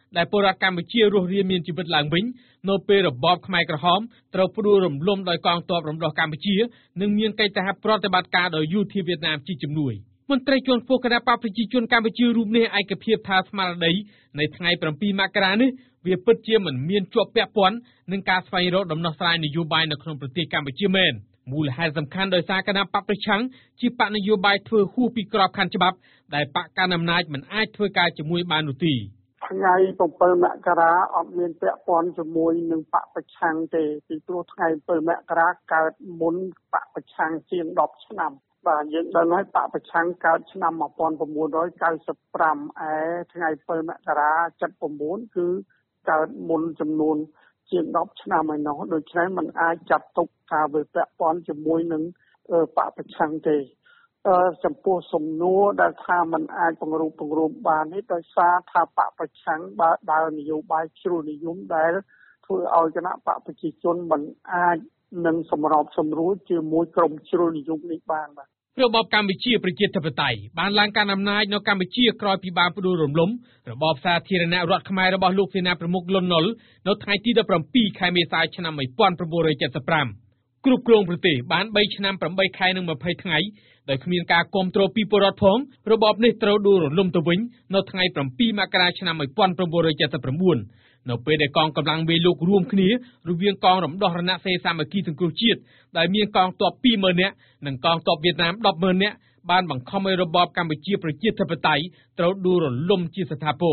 ដែលពលរដ្ឋកម្ពុជារស់រានមានជីវិតឡើងវិញនៅពេលរបបខ្មែរក្រហមត្រូវផ្ដួលរំលំដោយកងទ័ពរំដោះកម្ពុជានិងមានកិច្ចសហប្រតិបត្តិការដោយយោធាវៀតណាមជាជំនួយមន្ត្រីជាន់ខ្ពស់គណៈបកប្រជាជនកម្ពុជារូបនេះឯកភាពថាស្មារតីในថ្ងៃប្រាំពីរមករានេះវាពិតជាមិនមានជាប់ពាក់ព័ន្ធនឹងការស្វែងរកដំណោះស្រាយនយោបាយនៅក្នុងប្រទេសកម្ពុជាមែនមូលហេតុសំខាន់ដោយសារគណៈបកប្រឆាំងជាបកនយោបាយធ្វើហួសពីក្របខ័ណ្ឌច្បាប់ដែលបកកណ្ដាលអំណាចមិនអាចធ្វើការជាមួយបាននោះទេថ្ងៃប្រាំពីរមករាអត់មានពាក់ព័ន្ធជាមួយនឹងបកប្រឆាំងទេពីព្រោះថ្ងៃប្រាំពីរមករាកើតមុនបកប្រឆាំងជាងដប់ឆ្នាំបាទយើងដឹងហើយបកប្រឆាំងកើតឆ្នាំmột nghìn chín trăm chín mươi lămឯថ្ងៃប្រាំពីរមករាเจ็ดสิบเก้าគឺកើតមុនចំនួនជាងដប់ឆ្នាំហើយនោះដូច្នេះมันអាចចាត់ទុកថាវាពាក់ព័ន្ធជាមួយនឹងបកប្រឆាំងទេអឺចំពោះសំណួរដែលថាมันអាចបង្រួបបង្រួមបាននេះដោយសារថាបកប្រឆាំងបើដើរនយោបាយជ្រុលនិយមដែលធ្វើឲ្យគណៈបកប្រជាជនมันអាចនឹងសម្របសម្រួលជាមួយក្រុមជ្រុលនិយមនេះបានបាទរបបកម្ពុជាប្រជាធិបតេយ្យបានឡើងកាន់អំណាចនៅកម្ពុជាក្រោយពីបានផ្ដួលរំលំរបបសាធារណរដ្ឋខ្មែររបស់លោកសេនាប្រមុខលន់ នល់នៅថ្ងៃទីដប់ប្រាំពីរខែមេសាឆ្នាំmột nghìn chín trăm七十五គ្រប់គ្រងប្រទេសបានបីឆ្នាំប្រាំបីខែនិងម្ភៃថ្ងៃដោយគ្មានការគាំទ្រពីពលរដ្ឋផងរបបនេះត្រូវដួលរំលំទៅវិញនៅថ្ងៃប្រាំពីរមករាឆ្នាំmột nghìn chín trăm七十九នៅពេលដែលកងកម្លាំងមេលោករួមគ្នារវាងកងរំដោះរណសេរីសាមគ្គីសង្គ្រោះជាតិដែលមានកងទ័ពពីរម៉ឺននាក់និងកងទ័ពវៀតណាមដប់ម៉ឺននាក់បានបង្ខំឲ្យរបបកម្ពុជាប្រជាធិបតេយ្យត្រូវដួលរលំជាស្ថាពរ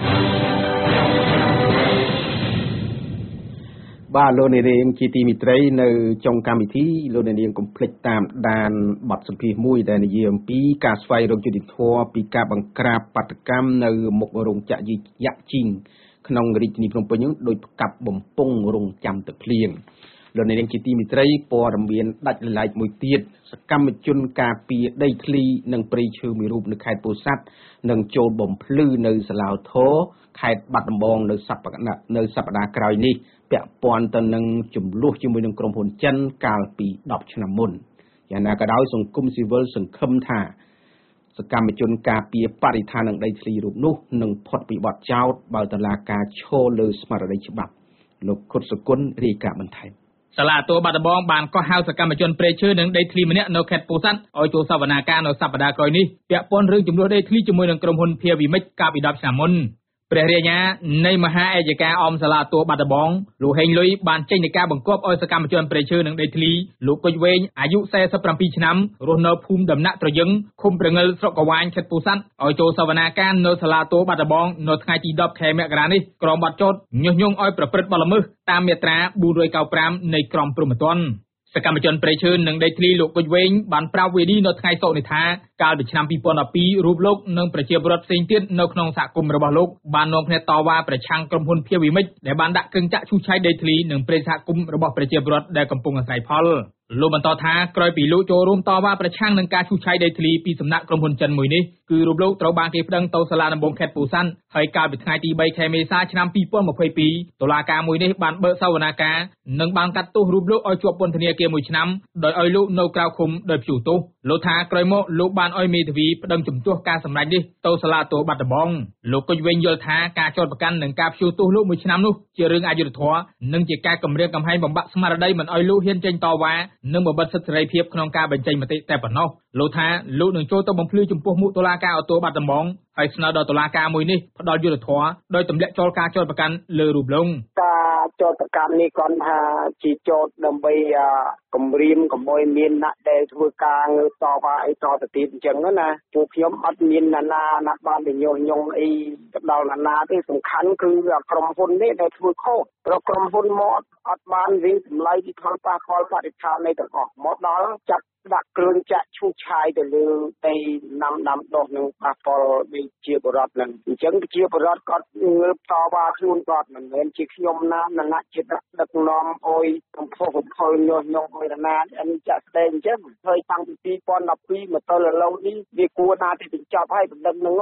បាទលោកនាងជាទីមិត្តរីនៅចុងកម្មវិធីលោកនាងកុំភ្លេចតាមដានបទសម្ភាសន៍មួយដែលនិយាយអំពីការស្វែងរកយុត្តិធម៌ពីការបង្ក្រាបបាតកម្មនៅមុខរោងចក្រយ៉ាក់ជីងក្នុងរាជធានីភ្នំពេញនោះដោយកាប់បំពង់រងចាំទឹកភ្លៀងលោកនាងជាទីមិត្តរីព័ត៌មានដាច់ឡែកមួយទៀតសកម្មជនការពារដីធ្លីនិងព្រៃឈើមួយរូបនៅខេត្តពោធិ៍សាត់នឹងចូលបំភ្លឺនៅសាឡាវធរខេត្តបាត់ដំបងនៅសប្តាហ៍នៅសប្តាហ៍ក្រោយនេះពាក់ព័ន្ធទៅនឹងចំនួនជាមួយនឹងក្រុមហ៊ុនចិនកាលពីដប់ឆ្នាំមុនយ៉ាងណាក៏ដោយសង្គមស៊ីវិលសង្ឃឹមថាសកម្មជនការពារបរិស្ថាននិងដីធ្លីរូបនោះនឹងផុតពីបទចោទបើតុលាការឈលលើស្មារតីច្បាប់លោកខុតសុគន្ធរាយការណ៍បន្ថែមសាលាទូបាត់ដំបងបានកោះហៅសកម្មជនព្រៃឈើនិងដីធ្លីម្នាក់នៅខេត្តពោធិ៍សាត់ឲ្យចូលសវនាការនៅសប្តាហ៍ក្រោយនេះពាក់ព័ន្ធរឿងចំនួនដីធ្លីជាមួយនឹងក្រុមហ៊ុនភាវីមិចកាលពីដប់ឆ្នាំមុនព្រះរាជអាជ្ញានៃមហាអัยការអមសាលាទូបាត់ដំបងលោកហេងលុយបានចេញនៃការបង្គាប់ឲ្យសកម្មជនព្រៃឈើនិងដីធ្លីលោកគុជវែងអាយុสี่สิบเจ็ดឆ្នាំរស់នៅភូមិដំណាក់ត្រយឹងឃុំប្រងិលស្រុកកវាញខេត្តពោធិ៍សាត់ឲ្យចូលសវនាការនៅសាលាទូបាត់ដំបងនៅថ្ងៃទីដប់ខែមករានេះក្រោមបទចោទញុះញង់ឲ្យប្រព្រឹត្តបទល្មើសតាមមាត្រាbốn trăm chín mươi lămនៃក្រមព្រហ្មទណ្ឌសកម្មជនព្រៃឈើនិងដីធ្លីលោកគុជវែងបានប្រាប់វេនេះនៅថ្ងៃសុក្រនេះថាកាលពីឆ្នាំពីរពាន់ដប់ពីររូបលោកនិងប្រជាពលរដ្ឋផ្សេងទៀតនៅក្នុងសហគមន៍របស់លោកបាននាំគ្នាតវ៉ាប្រឆាំងក្រុមហ៊ុនភាវីមិចដែលបានដាក់គញ្ចាក់ឈូសឆាយដីធ្លីនិងព្រៃសហគមន៍របស់ប្រជាពលរដ្ឋដែលកំពុងអាស្រ័យផលលោកបន្តថាក្រោយពីលោកចូលរួមតវ៉ាប្រឆាំងនឹងការឈូសឆាយដីធ្លីពីសំណាក់ក្រុមហ៊ុនចិនមួយនេះគឺរូបលោកត្រូវបានគេប្តឹងទៅសាលាដំបងខេត្តពោធិ៍សាត់ហើយកាលពីថ្ងៃទីបីខែមេសាឆ្នាំពីរពាន់ម្ភៃពីរតុលាការមួយនេះបានបើកសវនាការនិងបានកាត់ទោសរូបលោកឲ្យជាប់ពន្ធនាគារមួយឆ្នាំដោយឲ្យលោកនៅក្រៅឃុំដោយព្យួរទោសលោកថាក្រោយមកលោកបានឲ្យមេធាវីប្តឹងជំទាស់ការសម្ដែងនេះទៅសាលាទូបាត់ដំបងលោកគុជវែងយល់ថាការចោទប្រកាន់និងការព្យួរទោសលោកមួយឆ្នាំនោះជារឿងអយុត្តិធម៌និងជាការគំរាមកំហែងបំបាក់ស្មារតីមិនឲ្យលោកហ៊ានចេញតវ៉ានិងបំបិទសិទ្ធិសេរីភាពក្នុងការបញ្ចេញមតិតែប៉ុណ្ណោះលោកថាលោកនឹងចូលទៅបំភ្លឺចំពោះមុខតុលាការអូតូបាត់ដំបងហើយស្នើដល់តុលាការមួយនេះផ្ដល់យុត្តិធម៌ដោយទម្លាក់ចោលការចោទប្រកាន់លើរូបលោកការចោទប្រកាន់នេះគាត់ថាជាចោទដើម្បីគម្រាមកំហែងមានអ្នកដែលធ្វើការងើបតវ៉ាអីតទៅទៀតអញ្ចឹងណាពួកខ្ញុំអត់មានណាណាណាបានទៅញុះញង់អីទៅដល់ណាណាទេសំខាន់គឺក្រុមហ៊ុននេះដែលធ្វើខុសព្រោះក្រុមហ៊ុនមកអត់បានវិនិច្ឆ័យតម្លៃពីផលប៉ះពាល់បរិស្ថាននៃទាំងអស់មកដល់ចាត់ដាក់គ្រឿងចាក់ឈូសឆាយទៅលើដីណាំដាំដុះនឹងប៉ះពាល់ដូចជាបរិវត្តនឹងអញ្ចឹងជាបរិវត្តគាត់ងើបតវ៉ាខ្លួនគាត់មិនមែនជាខ្ញុំណាណាជាដឹកនាំអុយកំផុសកំផុលញុះញង់អុយណាអានេះចាក់ស្ដែងអញ្ចឹងហើយតាំងពីពីរពាន់ដប់ពីរមកដល់ឥឡូវនេះវាគួរណាទីបញ្ចប់ហើយបណ្ដឹងហ្នឹង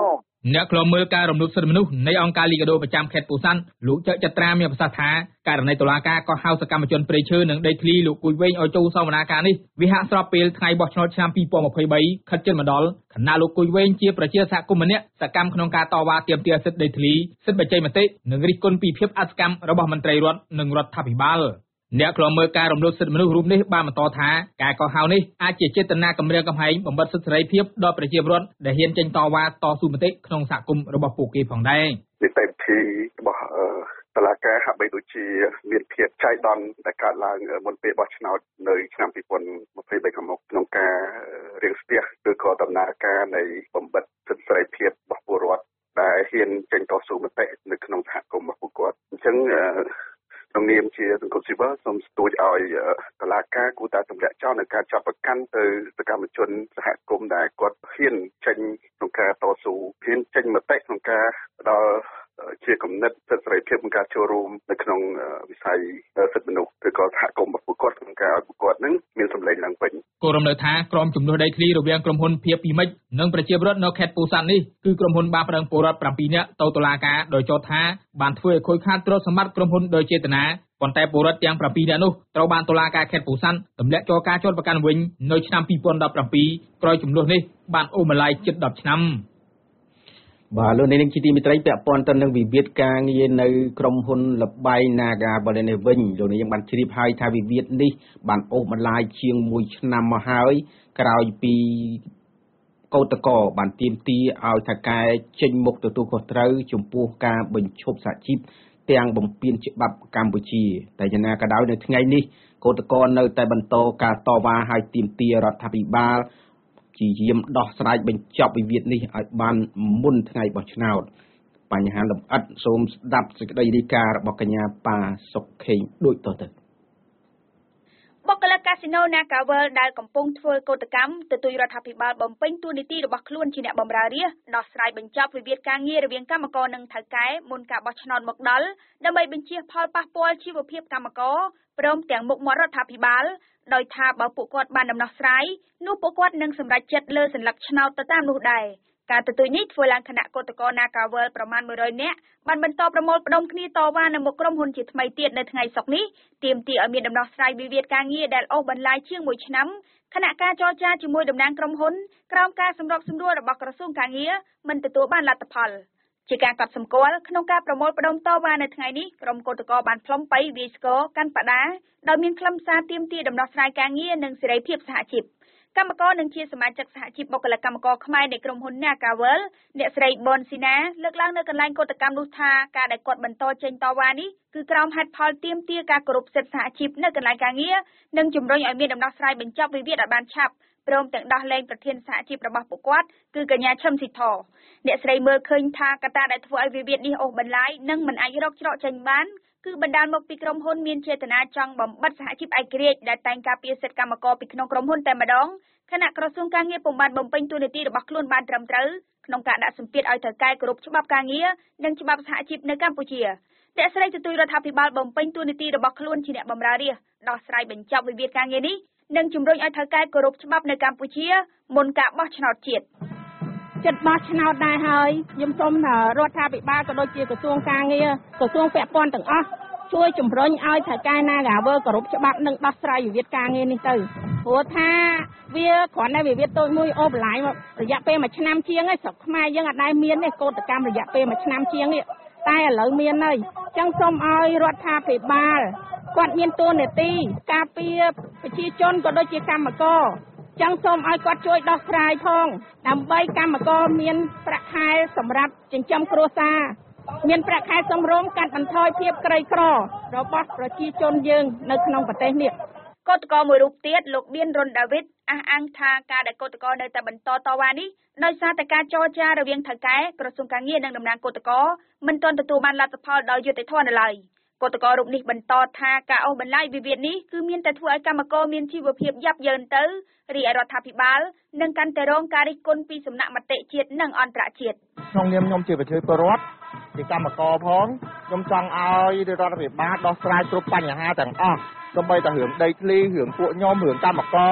អ្នកខ្លំមើលការរំលោភសិទ្ធិមនុស្សនៃអង្គការលីកាដូប្រចាំខេត្តពោធិ៍សាត់លោកចៅចត្រាមានប្រសាសន៍ថាករណីតុលាការក៏ហៅសកម្មជនព្រៃឈើនិងដីធ្លីលោកគួយវែងឲ្យចូលសវនាការនេះវាហាក់ស្របពេលថ្ងៃបោះឆ្នោតឆ្នាំពីរពាន់ម្ភៃបីខិតជិតមកដល់ខណៈលោកគួយវែងជាប្រជាសហគមន៍ម្នាក់សកម្មក្នុងការតវ៉ាទាមទារសិទ្ធិដីធ្លីសិទ្ធិបញ្ចេញមតិនិងរិះគន់ពីភាពអសកម្មរបស់មន្ត្រីរដ្ឋនិងរដ្ឋាភិបាលអ្នកខ្លំមើលការរំលោភសិទ្ធិមនុស្សរូបនេះបានបន្តថាការកោះហៅនេះអាចជាចេតនាគម្រាមកំហែងបំបិទសិទ្ធិសេរីភាពដល់ប្រជាពលរដ្ឋដែលហ៊ានចេញតវ៉ាតស៊ូមតិក្នុងសហគមន៍របស់ពួកគេផងដែរនីតិវិធីរបស់តឡាការហាក់បីដូចជាមានភាពចៃដន្យដែលកើតឡើងមុនពេលបោះឆ្នោតនៅឆ្នាំពីរពាន់ម្ភៃបីខាងមុខក្នុងការរៀបស្ទះឬក៏ដំណើរការនៃបំបិទសិទ្ធិសេរីភាពរបស់ពលរដ្ឋដែលហ៊ានចេញតស៊ូមតិនៅក្នុងសហគមន៍របស់ពួកគាត់អញ្ចឹងក្នុងនាមជាសង្គមស៊ីវិលសូមស្ទួយឲ្យតុលាការគួរតែទម្លាក់ចោលនឹងការចាប់ប្រកាន់ទៅសកម្មជនសហគមន៍ដែលគាត់ហ៊ានចេញក្នុងការតស៊ូហ៊ានចេញមតិក្នុងការផ្ដល់ជាគំនិតសិទ្ធិសេរីភាពក្នុងការចូលរួមនៅក្នុងវិស័យសិទ្ធិមនុស្សឬក៏សហគមន៍របស់ពួកគាត់ក្នុងការឲ្យពួកគាត់នឹងមានសម្លេងឡើងវិញគោលរំនៅថាក្រុមជំនួសដីធ្លីរវាងក្រុមហ៊ុនភៀបពីមិចនិងប្រជាពលរដ្ឋនៅខេត្តពោធិ៍សាត់នេះគឺក្រុមហ៊ុនបានប្តឹងពលរដ្ឋប្រាំពីរនាក់ទៅតុលាការដោយចោទថាបានធ្វើឲ្យខូចខាតទ្រព្យសម្បត្តិក្រុមហ៊ុនដោយចេតនាប៉ុន្តែពលរដ្ឋទាំងប្រាំពីរនាក់នោះត្រូវបានតុលាការខេត្តពោធិ៍សាត់ទម្លាក់ចោលការចោទប្រកាន់វិញនៅឆ្នាំពីរពាន់ដប់ប្រាំពីរក្រោយចំនួននេះបានអូម្លាយជិតដប់ឆ្នាំបាទលោកនាងជាទីមេត្រីពាក់ព័ន្ធទៅនឹងវិវាទការងារនៅក្រុមហ៊ុនលបាយ Naga បលនេះវិញលោកនាងបានជ្រាបហើយថាវិវាទនេះបានអូសម្លាយជាងមួយឆ្នាំមកហើយក្រោយពីកោតក្របានទាមទារឲ្យថៅកែចេញមុខទទួលខុសត្រូវចំពោះការបញ្ឈប់សហជីពទាំងបំពេញច្បាប់កម្ពុជាតែយ៉ាងណាក៏ដោយនៅថ្ងៃនេះកោតក្រនៅតែបន្តការតវ៉ាឲ្យទាមទាររដ្ឋាភិបាលជាយាមដោះស្រាយបញ្ចប់វិវាទនេះឲ្យបានមុនថ្ងៃបោះឆ្នោតបញ្ហាលម្អិតសូមស្ដាប់សេចក្តីរាយការណ៍របស់កញ្ញាប៉ាសុកខេងដូចតទៅបុគ្គលិកកាស៊ីណូ Naga World ដែលកំពុងធ្វើកោតកម្មទទូចរដ្ឋាភិបាលបំពេញតួនាទីរបស់ខ្លួនជាអ្នកបម្រើរាស្ត្រដោះស្រាយបញ្ចប់វិវាទការងាររវាងកម្មករនិងថៅកែមុនការបោះឆ្នោតមកដល់ដើម្បីបញ្ជៀសផលប៉ះពាល់ជីវភាពកម្មករព្រមទាំងមុខមាត់រដ្ឋាភិបាលដោយថាបើពួកគាត់បានដំណោះស្រាយនោះពួកគាត់នឹងសម្រេចចិត្តលើសញ្ញាឆ្នោតទៅតាមនោះដែរការទទូចនេះធ្វើឡើងគណៈកោតក្រ Naga World ប្រមាណមួយរយនាក់បានបន្តប្រមូលផ្ដុំគ្នាតវ៉ានៅមុខក្រុមហ៊ុនជាថ្មីទៀតនៅថ្ងៃសុក្រនេះទាមទារឲ្យមានដំណោះស្រាយវិវាទការងារដែលអូសបន្លាយជាងមួយឆ្នាំគណៈការចរចាជាមួយតំណាងក្រុមហ៊ុនក្រោមការសម្របសម្រួលរបស់ក្រសួងការងារមិនទទួលបានលទ្ធផលជាការកត់សម្គាល់ក្នុងការប្រមូលផ្ដុំតវ៉ានៅថ្ងៃនេះក្រុមកោតក្របានផ្លុំបីវាយស្គរកាន់បដាដោយមានខ្លឹមសារទាមទារដំណោះស្រាយការងារនិងសេរីភាពសហជីពកម្មករនិងជាសមាជិកសហជីពបុគ្គលិកកម្មករខ្មែរនៃក្រុមហ៊ុន Naga World អ្នកស្រីប៊ុនស៊ីណាលើកឡើងនៅកន្លែងកោតកម្មនោះថាការដែលគាត់បន្តចេញតវ៉ានេះគឺក្រោមហេតុផលទាមទារការគោរពសិទ្ធិសហជីពនៅកន្លែងការងារនិងជំរុញឲ្យមានដំណោះស្រាយបញ្ចប់វិវាទឲ្យបានឆាប់ព្រមទាំងដោះលែងប្រធានសហជីពរបស់ពួកគាត់គឺកញ្ញាឈឹមស៊ីធអ្នកស្រីមើលឃើញថាកត្តាដែលធ្វើឲ្យវិវាទនេះអូសបន្លាយនិងមិនអាចរកច្រកចេញបានគឺបណ្ដាលមកពីក្រុមហ៊ុនមានចេតនាចង់បំបិទសហជីពឯករាជ្យដែលតែងការពារសិទ្ធិកម្មករពីក្នុងក្រុមហ៊ុនតែម្ដងគណៈក្រសួងការងារពុំបានបំពេញតួនាទីរបស់ខ្លួនបានត្រឹមត្រូវក្នុងការដាក់សម្ពាធឲ្យថៅកែគោរពច្បាប់ការងារនិងច្បាប់សហជីពនៅកម្ពុជាអ្នកស្រីទទូចរដ្ឋាភិបាលបំពេញតួនាទីរបស់ខ្លួនជាអ្នកបម្រើរាស្ត្រដោះស្រាយបញ្ចប់វិវាទការងារនេះនិងជំរុញឲ្យថៅកែគោរពច្បាប់នៅកម្ពុជាមុនការបោះឆ្នោតជាតិចិត្តបោះឆ្នោតដែរហើយខ្ញុំសូមរដ្ឋាភិបាលក៏ដូចជាក្រសួងការងារក្រសួងពាក់ព័ន្ធទាំងអស់ជួយជំរុញឲ្យថៅកែ Naga World គោរពច្បាប់និងដោះស្រាយវិវាទការងារនេះទៅព្រោះថាវាគ្រាន់តែវិវាទតូចមួយអូបន្លាយរយៈពេលមួយឆ្នាំជាងហើយស្រុកខ្មែរយើងអត់ដែលមានទេកោតកម្មរយៈពេលមួយឆ្នាំជាងនេះតែឥឡូវមានហើយអញ្ចឹងសូមឲ្យរដ្ឋាភិបាលគាត់មានតួនាទីការពារប្រជាជនក៏ដូចជាកម្មករចឹងសូមឲ្យគាត់ជួយដោះស្រាយផងដើម្បីកម្មករមានប្រាក់ខែសម្រាប់ចិញ្ចឹមគ្រួសារមានប្រាក់ខែសមរម្យកាត់បន្ថយភាពក្រីក្ររបស់ប្រជាជនយើងនៅក្នុងប្រទេសនេះកោតក្រមួយរូបទៀតលោកបៀនរុនដាវីតអះអាងថាការដែលកោតក្រនៅតែបន្តតវ៉ានេះដោយសារតែការចរចារវាងថៅកែក្រសួងការងារនិងតំណាងកោតក្រមិនទាន់ទទួលបានលទ្ធផលដោយយុត្តិធម៌នៅឡើយកោតក្ររូបនេះបន្តថាការអូសបន្លាយវិវាទនេះគឺមានតែធ្វើឲ្យកម្មករមានជីវភាពយ៉ាប់យ៉ឺនទៅរីឯរដ្ឋាភិបាលនឹងកាន់តែរងការរិះគន់ពីសំណាក់មតិជាតិនិងអន្តរជាតិក្នុងនាមខ្ញុំជាប្រជាពលរដ្ឋជាកម្មករផងខ្ញុំចង់ឲ្យរដ្ឋាភិបាលដោះស្រាយគ្រប់បញ្ហាទាំងអស់សូម្បីតែរឿងដីធ្លីរឿងពួកខ្ញុំរឿងកម្មករ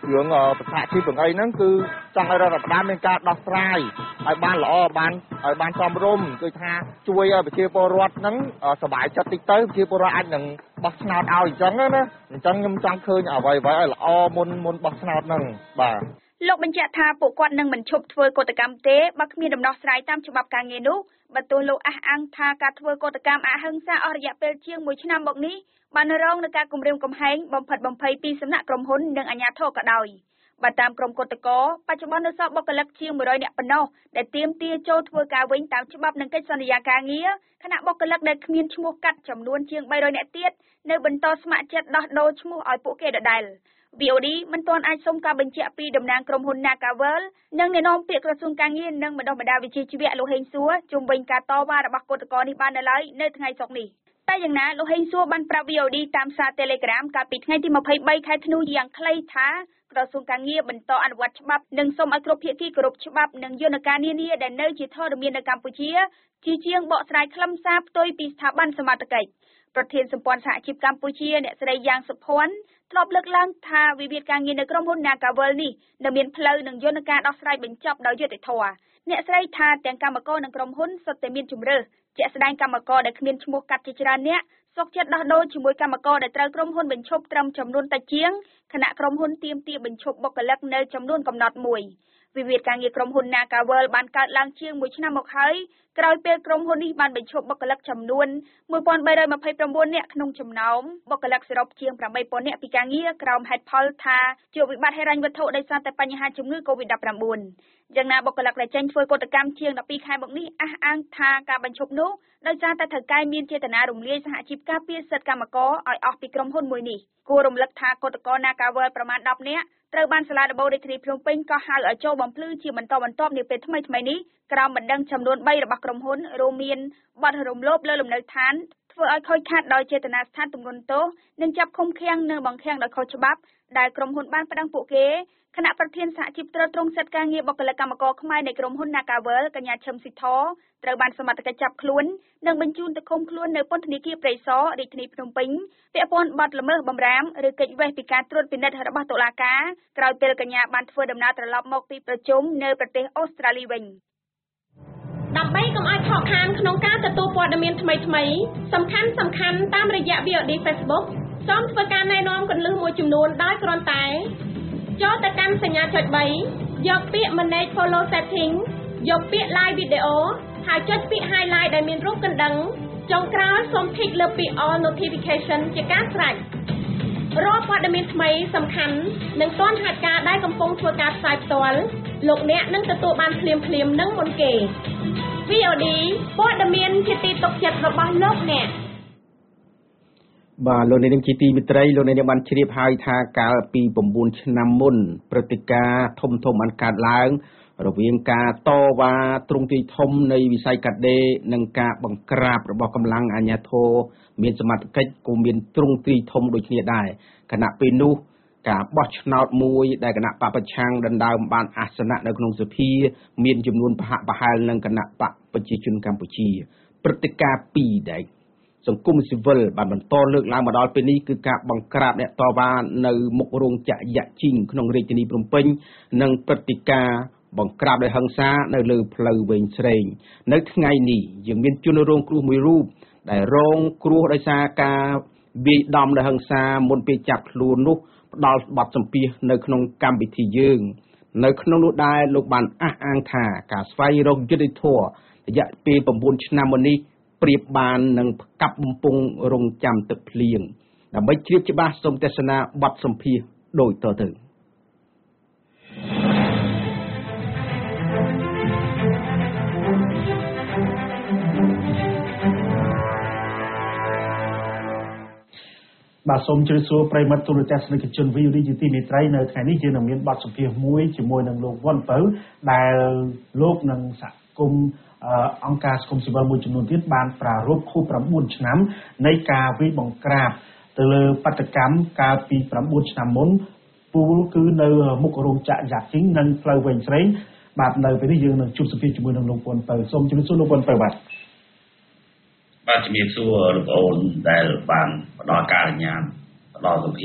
រឿងប្រឆាជីពទាំងអីហ្នឹងគឺចង់ឲ្យរដ្ឋាភិបាលមានការដោះស្រាយឲ្យបានល្អបានឲ្យបានសមរម្យគឺថាជួយឲ្យប្រជាពលរដ្ឋហ្នឹងសប្បាយចិត្តតិចទៅប្រជាពលរដ្ឋអាចនឹងបោះឆ្នោតឲ្យអញ្ចឹងណាអញ្ចឹងខ្ញុំចង់ឃើញអ្វីៗឲ្យល្អមុនមុនបោះឆ្នោតហ្នឹងបាទលោកបញ្ជាក់ថាពួកគាត់នឹងមិនឈប់ធ្វើកតកម្មទេបើគ្មានដំណោះស្រាយតាមច្បាប់ការងារនោះបើទោះលោកអះអាងថាការធ្វើកតកម្មអហិង្សាអស់រយៈពេលជាងមួយឆ្នាំមកនេះបានរងនឹងការគំរាមកំហែងបំផិតបំភ័យពីសំណាក់ក្រុមហ៊ុននិងអាជ្ញាធរក៏ដោយបើតាមក្រុមគឧតកោបច្ចុប្បន្ននៅសល់បុគ្គលិកជាងមួយរយនាក់ប៉ុណ្ណោះដែលទាមទារចូលធ្វើការវិញតាមច្បាប់និងកិច្ចសន្យាការងារខណៈបុគ្គលិកដែលគ្មានឈ្មោះកាត់ចំនួនជាងបីរយនាក់ទៀតនៅបន្តស្ម័គ្រចិត្តដោះដូរឈ្មោះឲ្យពួកគេដដែល វី អូ ឌី មិនទាន់អាចសុំការបញ្ជាក់ពីតំណាងក្រុមហ៊ុន Nagavel និងអ្នកនាំពាក្យក្រសួងការងារនិងបណ្ដុះបណ្ដាលវិជ្ជាជីវៈលោកហេងសួរជុំវិញការតវ៉ារបស់គឧតកោនេះបាននៅឡើយនៅថ្ងៃសុក្រនេះតែយ៉ាងណាលោកហេងសួរបានប្រាប់ វី អូ ឌី តាមសារ Telegram កាលពីថ្ងៃទីម្ភៃបីខែធ្នូយ៉ាងខ្លីថាក្រសួងការងារបន្តអនុវត្តច្បាប់និងសូមឲ្យគ្រប់ភាគីគោរពច្បាប់និងយន្តការនានាដែលនៅជាធរមាននៅកម្ពុជាជាជាងបកស្រាយខ្លឹមសារផ្ទុយពីស្ថាប័នសមត្ថកិច្ចប្រធានសម្ព័ន្ធសហជីពកម្ពុជាអ្នកស្រីយ៉ាងសុភ័ណ្ឌធ្លាប់លើកឡើងថាវិវាទការងារនៅក្រុមហ៊ុន Nagavel នេះនៅមានផ្លូវនិងយន្តការដោះស្រាយបញ្ចប់ដោយយុត្តិធម៌អ្នកស្រីថាទាំងកម្មករនិងក្រុមហ៊ុនសុទ្ធតែមានជំរើសជាក់ស្ដែងកម្មករដែលគ្មានឈ្មោះកាត់ជាច្រើនអ្នកសុខចិត្តដោះដូរជាមួយកម្មករដែលត្រូវក្រុមហ៊ុនបញ្ឈប់ត្រឹមចំនួនតិចជាងខណៈក្រុមហ៊ុនទាមទារបញ្ឈប់បុគ្គលិកនៅចំនួនកំណត់មួយវិវាទការងារក្រុមហ៊ុន Nagavel បានកើតឡើងជាងមួយឆ្នាំមកហើយក្រោយពេលក្រុមហ៊ុននេះបានបញ្ឈប់បុគ្គលិកចំនួនមួយពាន់បីរយម្ភៃប្រាំបួននាក់ក្នុងចំណោមបុគ្គលិកសរុបជាងប្រាំបីពាន់នាក់ពីការងារក្រោមហេតុផលថាជួបវិបត្តិហិរញ្ញវត្ថុដោយសារតែបញ្ហាជំងឺ កូវីដ ដប់ប្រាំបួន យ៉ាងណាបុគ្គលិកដែលចេញធ្វើកតកម្មជាងដប់ពីរខែមកនេះអះអាងថាការបញ្ឈប់នោះដោយសារតែថៅកែមានចេតនារំលាយសហជីពការពារសិទ្ធិកម្មករឲ្យអស់ពីក្រុមហ៊ុនមួយនេះគួររំលឹកថាកតកោ Nagavel ប្រមាណដប់នាក់ត្រូវបានសាលាដំបូងរាជធានីភ្នំពេញក៏ហៅឲ្យចូលបំភ្លឺជាបន្តបន្ទាប់នាពេលថ្មីៗនេះក្រោមបណ្ដឹងចំនួនបីរបស់ក្រុមហ៊ុនរួមមានបទរំលោភលើលំនៅឋានធ្វើឲ្យខូចខាតដោយចេតនាស្ថានទម្ងន់ទោសនិងចាប់ឃុំឃាំងនិងបង្ខាំងដោយខុសច្បាប់ដែលក្រុមហ៊ុនបានប្តឹងពួកគេគណៈប្រធានសហជីពត្រួតត្រងសិទ្ធិការងារបុគ្គលិកកម្មករខ្មែរនៃក្រុមហ៊ុន Nagavel កញ្ញាឈឹមស៊ីធត្រូវបានសមត្ថកិច្ចចាប់ខ្លួននិងបញ្ជូនទៅឃុំខ្លួននៅពន្ធនាគារព្រៃសររាជធានីភ្នំពេញពាក់ព័ន្ធបទល្មើសបម្រាមឬកិច្ចវេះពីការត្រួតពិនិត្យរបស់តុលាការក្រោយពេលកញ្ញាបានធ្វើដំណើរត្រឡប់មកពីប្រជុំនៅប្រទេសអូស្ត្រាលីវិញដើម្បីកុំឲ្យខកខានក្នុងការទទួលព័ត៌មានថ្មីៗសំខាន់សំខាន់តាមរយៈ វី អូ ឌី Facebook សូមធ្វើការណែនាំគន្លឹះមួយចំនួនដោយគ្រាន់តែចូលទៅកាន់សញ្ញាចុចបីយកពាក្យ Manage Follow Setting យកពាក្យ Live Video ហើយចុចពាក្យ Highlight ដែលមានរូបកណ្ដឹងចុងក្រោយសូម Tick លើពាក្យ All Notification ជាការស្រេចរាល់ព័ត៌មានថ្មីសំខាន់និងទាន់ហេតុការណ៍ដែលកំពុងធ្វើការផ្សាយផ្ទាល់លោកអ្នកនឹងទទួលបានភ្លាមៗនិងមុនគេ វី អូ ឌី ព័ត៌មានជាទីទុកចិត្តរបស់លោកអ្នកបាទលោកនាងជាទីមិត្តរីលោកនាងបានជ្រាបហើយថាកាលពី៩ឆ្នាំមុនព្រឹត្តិការណ៍ធំធំបានកើតឡើងរវាងការតវ៉ាទ្រង់ទ្រាយធំនៃវិស័យកាត់ដេរនិងការបង្ក្រាបរបស់កម្លាំងអាជ្ញាធរមានសមត្ថកិច្ចក៏មានទ្រង់ទ្រាយធំដូចគ្នាដែរខណៈពេលនោះការបោះឆ្នោតមួយដែលគណៈបពប្រឆាំងដណ្ដើមបានអាសនៈនៅក្នុងសភាមានចំនួនប្រហាក់ប្រហែលនឹងគណៈបកប្រជាជនកម្ពុជាព្រឹត្តិការណ៍ពីរដែលសង្គមស៊ីវិលបានបន្តលើកឡើងមកដល់ពេលនេះគឺការបង្ក្រាបអ្នកតវ៉ានៅមុខរោងចក្រយ៉ាក់ជីងក្នុងរាជធានីភ្នំពេញនិងព្រឹត្តិការណ៍បង្ក្រាបដោយហិង្សានៅលើផ្លូវវែងស្រេងនៅថ្ងៃនេះយើងមានជនរងគ្រោះមួយរូបដែលរងគ្រោះដោយសារការវាយដំដោយហិង្សាមុនពេលចាប់ខ្លួននោះផ្ដាល់បទសម្ភាសនៅក្នុងកម្មវិធីយើងនៅក្នុងនោះដែរលោកបានអះអាងថាការស្វែងរកយុត្តិធម៌រយៈពេល៩ឆ្នាំមកនេះប្រៀបបាននឹងកាប់បំពង់រងចាំទឹកភ្លៀងដើម្បីជ្រាបច្បាស់សូមទស្សនាបទសម្ភាសដូចតទៅបាទសូមជម្រាបសួរប្រិយមិត្តទូរទស្សនិកជន វី អូ ឌី ជាទីមេត្រីនៅថ្ងៃនេះយើងនឹងមានបទសម្ភាសន៍មួយជាមួយនឹងលោកវ៉ាន់ពៅដែលលោកនឹងសហគមន៍អង្គការសង្គមស៊ីវិលមួយចំនួនទៀតបានប្រារព្ធខួប៩ឆ្នាំនៃការវាយបង្ក្រាបទៅលើបាតុកម្មកាលពី៩ឆ្នាំមុនពូលគឺនៅមុខរោងចក្រយ៉ាជីងនិងផ្លូវវែងស្រេងបាទនៅពេលនេះយើងនឹងជួបសម្ភាសន៍ជាមួយនឹងលោកវ៉ាន់ពៅសូមជម្រាបសួរលោកវ៉ាន់ពៅបាទបាទជំរាបសួរលោកអូនដែលបានផ្ដល់ការអនុញ្ញាតផ្ដល់សម្ភាសន៍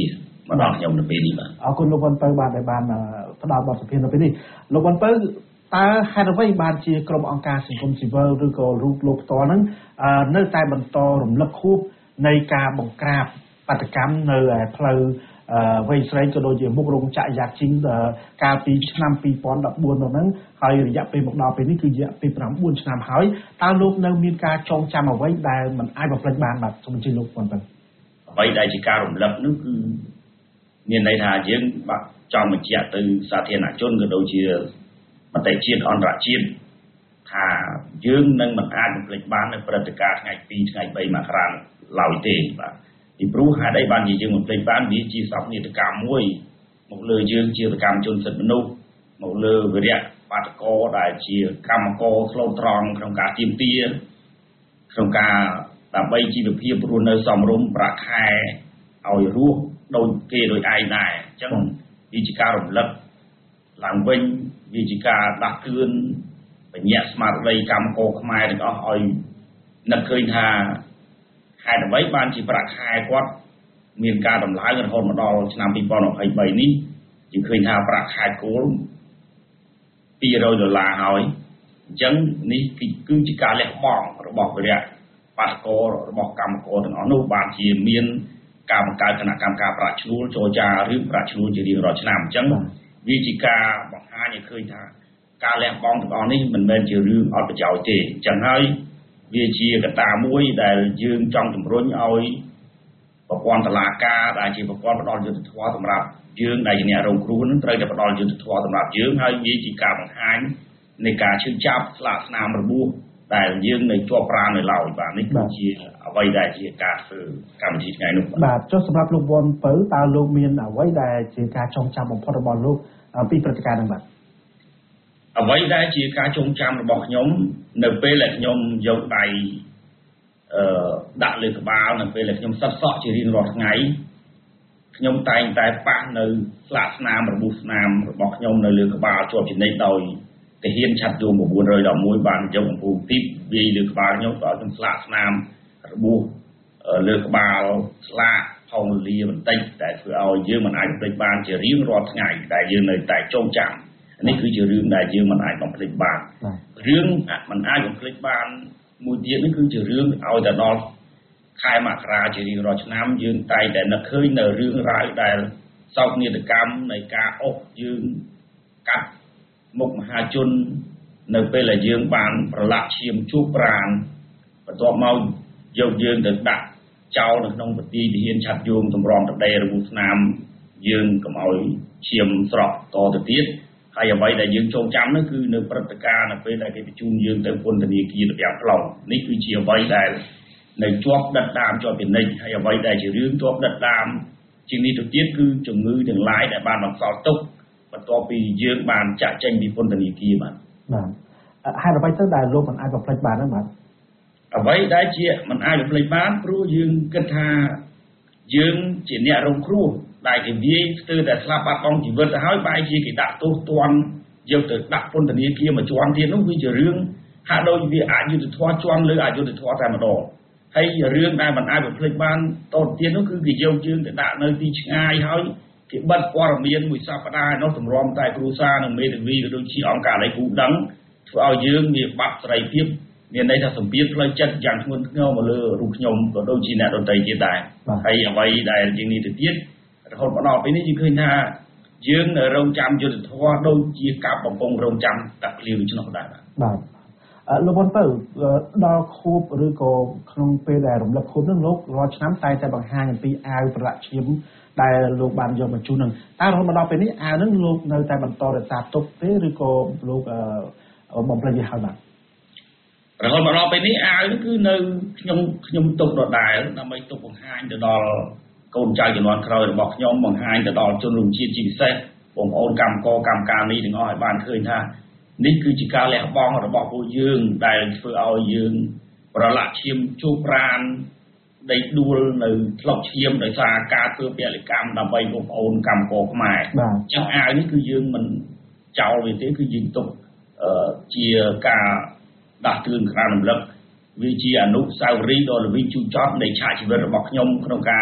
មកដល់ខ្ញុំនៅពេលនេះបាទអរគុណលោកវ៉ាន់ពៅបាទដែលបានផ្ដល់បទសម្ភាសន៍នៅពេលនេះលោកវ៉ាន់ពៅតើហេតុអ្វីបានជាក្រុមអង្គការសង្គមស៊ីវិលឬក៏រូបលោកផ្ទាល់ហ្នឹងនៅតែបន្តរំលឹកខួបនៃការបង្ក្រាបបាតកម្មនៅផ្លូវវែងស្រេងក៏ដូចជាមុខរោងចក្រយ៉ាជីងកាលពីឆ្នាំពីរពាន់ដប់បួននោះហ្នឹងហើយរយៈពេលមកដល់ពេលនេះគឺរយៈពេលប្រាំបួនឆ្នាំហើយតើលោកនៅមានការចងចាំអ្វីដែលមិនអាចបំភ្លេចបានបាទសូមអញ្ជើញលោកប៉ុណ្ណឹងអ្វីដែលជាការរំលឹកនោះគឺមានន័យថាយើងបាទចង់បញ្ជាក់ទៅសាធារណជនក៏ដូចជាមតិជាតិអន្តរជាតិថាយើងនឹងមិនអាចបំភ្លេចបាននៅព្រឹត្តិការណ៍ថ្ងៃពីរថ្ងៃបីមករាឡើយទេបាទពីព្រោះហេតុអីបានជាយើងបំភ្លេចបានវាជាសកម្មភាពមួយមកលើយើងជាសកម្មជនសិទ្ធិមនុស្សមកលើវិរៈបាតកោដែលជាកម្មករស្លូតត្រង់ក្នុងការទាមទារក្នុងការដើម្បីជីវភាពរស់នៅសមរម្យប្រាក់ខែឲ្យរស់ដូចគេដូចឯងដែរអញ្ចឹងវាជាការរំលឹកឡើងវិញវាជាការដាស់តឿនបញ្ញត្តិស្មារតីកម្មករខ្មែរទាំងអស់ឲ្យនឹកឃើញថាហេតុអ្វីបានជាប្រាក់ខែគាត់មានការដំឡើងរហូតមកដល់ឆ្នាំពីរពាន់ยี่สิบสามនេះយើងឃើញថាប្រាក់ខែគោលពីររយដុល្លារហើយអញ្ចឹងនេះគឺជាការលះបង់របស់វិរៈបាតកោរបស់កម្មករទាំងអស់នោះបានជាមានការបង្កើតគណៈកម្មការប្រាក់ឈ្នួលចរចារឿងប្រាក់ឈ្នួលជារៀងរាល់ឆ្នាំអញ្ចឹងវាជាការបង្ហាញឲ្យឃើញថាការលះបង់ទាំងអស់នេះមិនមែនជារឿងអត់ប្រយោជន៍ទេអញ្ចឹងហើយវាជាកត្តាមួយដែលយើងចង់ជំរុញឲ្យប្រព័ន្ធតុលាការដែលជាប្រព័ន្ធផ្ដល់យុត្តិធម៌សម្រាប់យើងដែលជាអ្នករងគ្រោះនឹងត្រូវតែផ្ដល់យុត្តិធម៌សម្រាប់យើងហើយវាជាការបង្ហាញនៃការឈឺចាប់ស្លាកស្នាមរបួសដែលយើងនៅជាប់ប្រាណនៅឡើយបាទនេះគឺជាអ្វីដែលជាការធ្វើកម្មវិធីថ្ងៃនោះបាទចុះសម្រាប់លោកវ៉ាន់ពៅតើលោកមានអ្វីដែលជាការចងចាំបំផុតរបស់លោកពីព្រឹត្តិការណ៍ហ្នឹងបាទអ្វីដែលជាការចងចាំរបស់ខ្ញុំនៅពេលដែលខ្ញុំយកដៃអឺដាក់លើក្បាលនៅពេលដែលខ្ញុំសិតសក់ជារៀងរាល់ថ្ងៃខ្ញុំតែងតែប៉ះនៅស្លាកស្នាមរបួសស្នាមរបស់ខ្ញុំនៅលើក្បាលជាប់ជានិច្ចដោយទាហានឆាត់យម៩១១បានយកអំពូលទីបវាយលើក្បាលខ្ញុំដល់ខ្ញុំស្លាកស្នាមរបួសលើក្បាលស្លាកផងលាបន្តិចតែធ្វើឲ្យយើងមិនអាចបំភ្លេចបានជារៀងរាល់ថ្ងៃដែលយើងនៅតែចងចាំនេះគឺជារឿងដែលយើងមិនអាចបំភ្លេចបានរឿងមិនអាចបំភ្លេចបានមួយទៀតនេះគឺជារឿងឲ្យទៅដល់ខែមករាជារៀងរាល់ឆ្នាំយើងតែតែនឹកឃើញនៅរឿងរ៉ាវដែលសោកនាដកម្មនៃការអុកយើងកាត់មុខមហាជននៅពេលដែលយើងបានប្រឡាក់ឈាមជួបប្រាណបន្ទាប់មកយកយើងទៅដាក់ចោលនៅក្នុងពទីទាហានឆាត់យមតម្រាំតដេរបួសស្នាមយើងកុំឲ្យឈាមស្រក់តទៅទៀតហើយអ្វីដែលយើងចងចាំនោះគឺនៅព្រឹត្តិការណ៍នៅពេលដែលគេបញ្ជូនយើងទៅពន្ធនាគាររបៀបខ្លងនេះគឺជាអ្វីដែលនៅជាប់ដិតដាមជាប់ពីនិច្ចហើយអ្វីដែលជារឿងជាប់ដិតដាមជាងនេះទៅទៀតគឺជំងឺទាំងឡាយដែលបានបន្សល់ទុកបន្ទាប់ពីយើងបានចាក់ចេញពីពន្ធនាគារបាទបាទហេតុអ្វីទៅដែលលោកមិនអាចបំភ្លេចបានហ្នឹងបាទអ្វីដែលជាមិនអាចបំភ្លេចបានព្រោះយើងគិតថាយើងជាអ្នករងគ្រោះដែលគេវាយស្ទើរតែស្លាប់បាត់បង់ជីវិតទៅហើយបែរជាគេដាក់ទោសទណ្ឌយកទៅដាក់ពន្ធនាគារមួយជាន់ទៀតនោះវាជារឿងហាក់ដូចវាអយុត្តិធម៌ជាន់លើអយុត្តិធម៌តែម្ដងហើយរឿងដែលមិនអាចបំភ្លេចបានតទៅទៀតនោះគឺគេយកយើងទៅដាក់នៅទីឆ្ងាយហើយគេបិទព័ត៌មានមួយសប្តាហ៍នោះតម្រាំតែគ្រួសារនិងមេធាវីក៏ដូចជាអង្គការដៃគូដឹងធ្វើឲ្យយើងមានបាត់សេរីភាពមានន័យថាសម្ពាធផ្លូវចិត្តយ៉ាងធ្ងន់ធ្ងរមកលើរូបខ្ញុំក៏ដូចជាអ្នកដទៃទៀតដែរហើយអ្វីដែលជាងនេះទៅទៀតរហូតមកដល់ពេលនេះយើងឃើញថាយើងរងចាំយុទ្ធធម៌ដូចជាកាប់បំពង់រងចាំតាក់ឃ្លៀវដូច្នោះដែរបាទលោកវ៉ាន់ពៅដល់ខួបឬក៏ក្នុងពេលដែលរំលឹកខួបនឹងលោករាល់ឆ្នាំតែតែបង្ហាញអំពីអាវប្រឡាក់ឈាមដែលលោកបានយកមកជូននឹងតែរហូតមកដល់ពេលនេះអាវនឹងលោកនៅតែបន្តរក្សាទុកទេឬក៏លោកបំភ្លេចវាហើយបាទរហូតមកដល់ពេលនេះអាវនេះគឺនៅខ្ញុំខ្ញុំទុកដដែលដើម្បីទុកបង្ហាញទៅដល់កូនចៅជំនាន់ក្រោយរបស់ខ្ញុំបង្ហាញទៅដល់ជនរួមជាតិជាពិសេសបងប្អូនកម្មករកម្មការនេះទាំងអស់ឲ្យបានឃើញថានេះគឺជាការលះបង់របស់ពួកយើងដែលធ្វើឲ្យយើងប្រឡាក់ឈាមជួបប្រាណដេកដួលនៅថ្លុកឈាមដោយសារការធ្វើពលកម្មដើម្បីបងប្អូនកម្មករខ្មែរអញ្ចឹងអាវនេះគឺយើងមិនចោលវាទេគឺយើងទុកជាការដាស់តឿនក្រានរំលឹកវាជាអនុស្សាវរីយ៍ដ៏ល្វីងជូរចត់នៃឆាកជីវិតរបស់ខ្ញុំក្នុងការ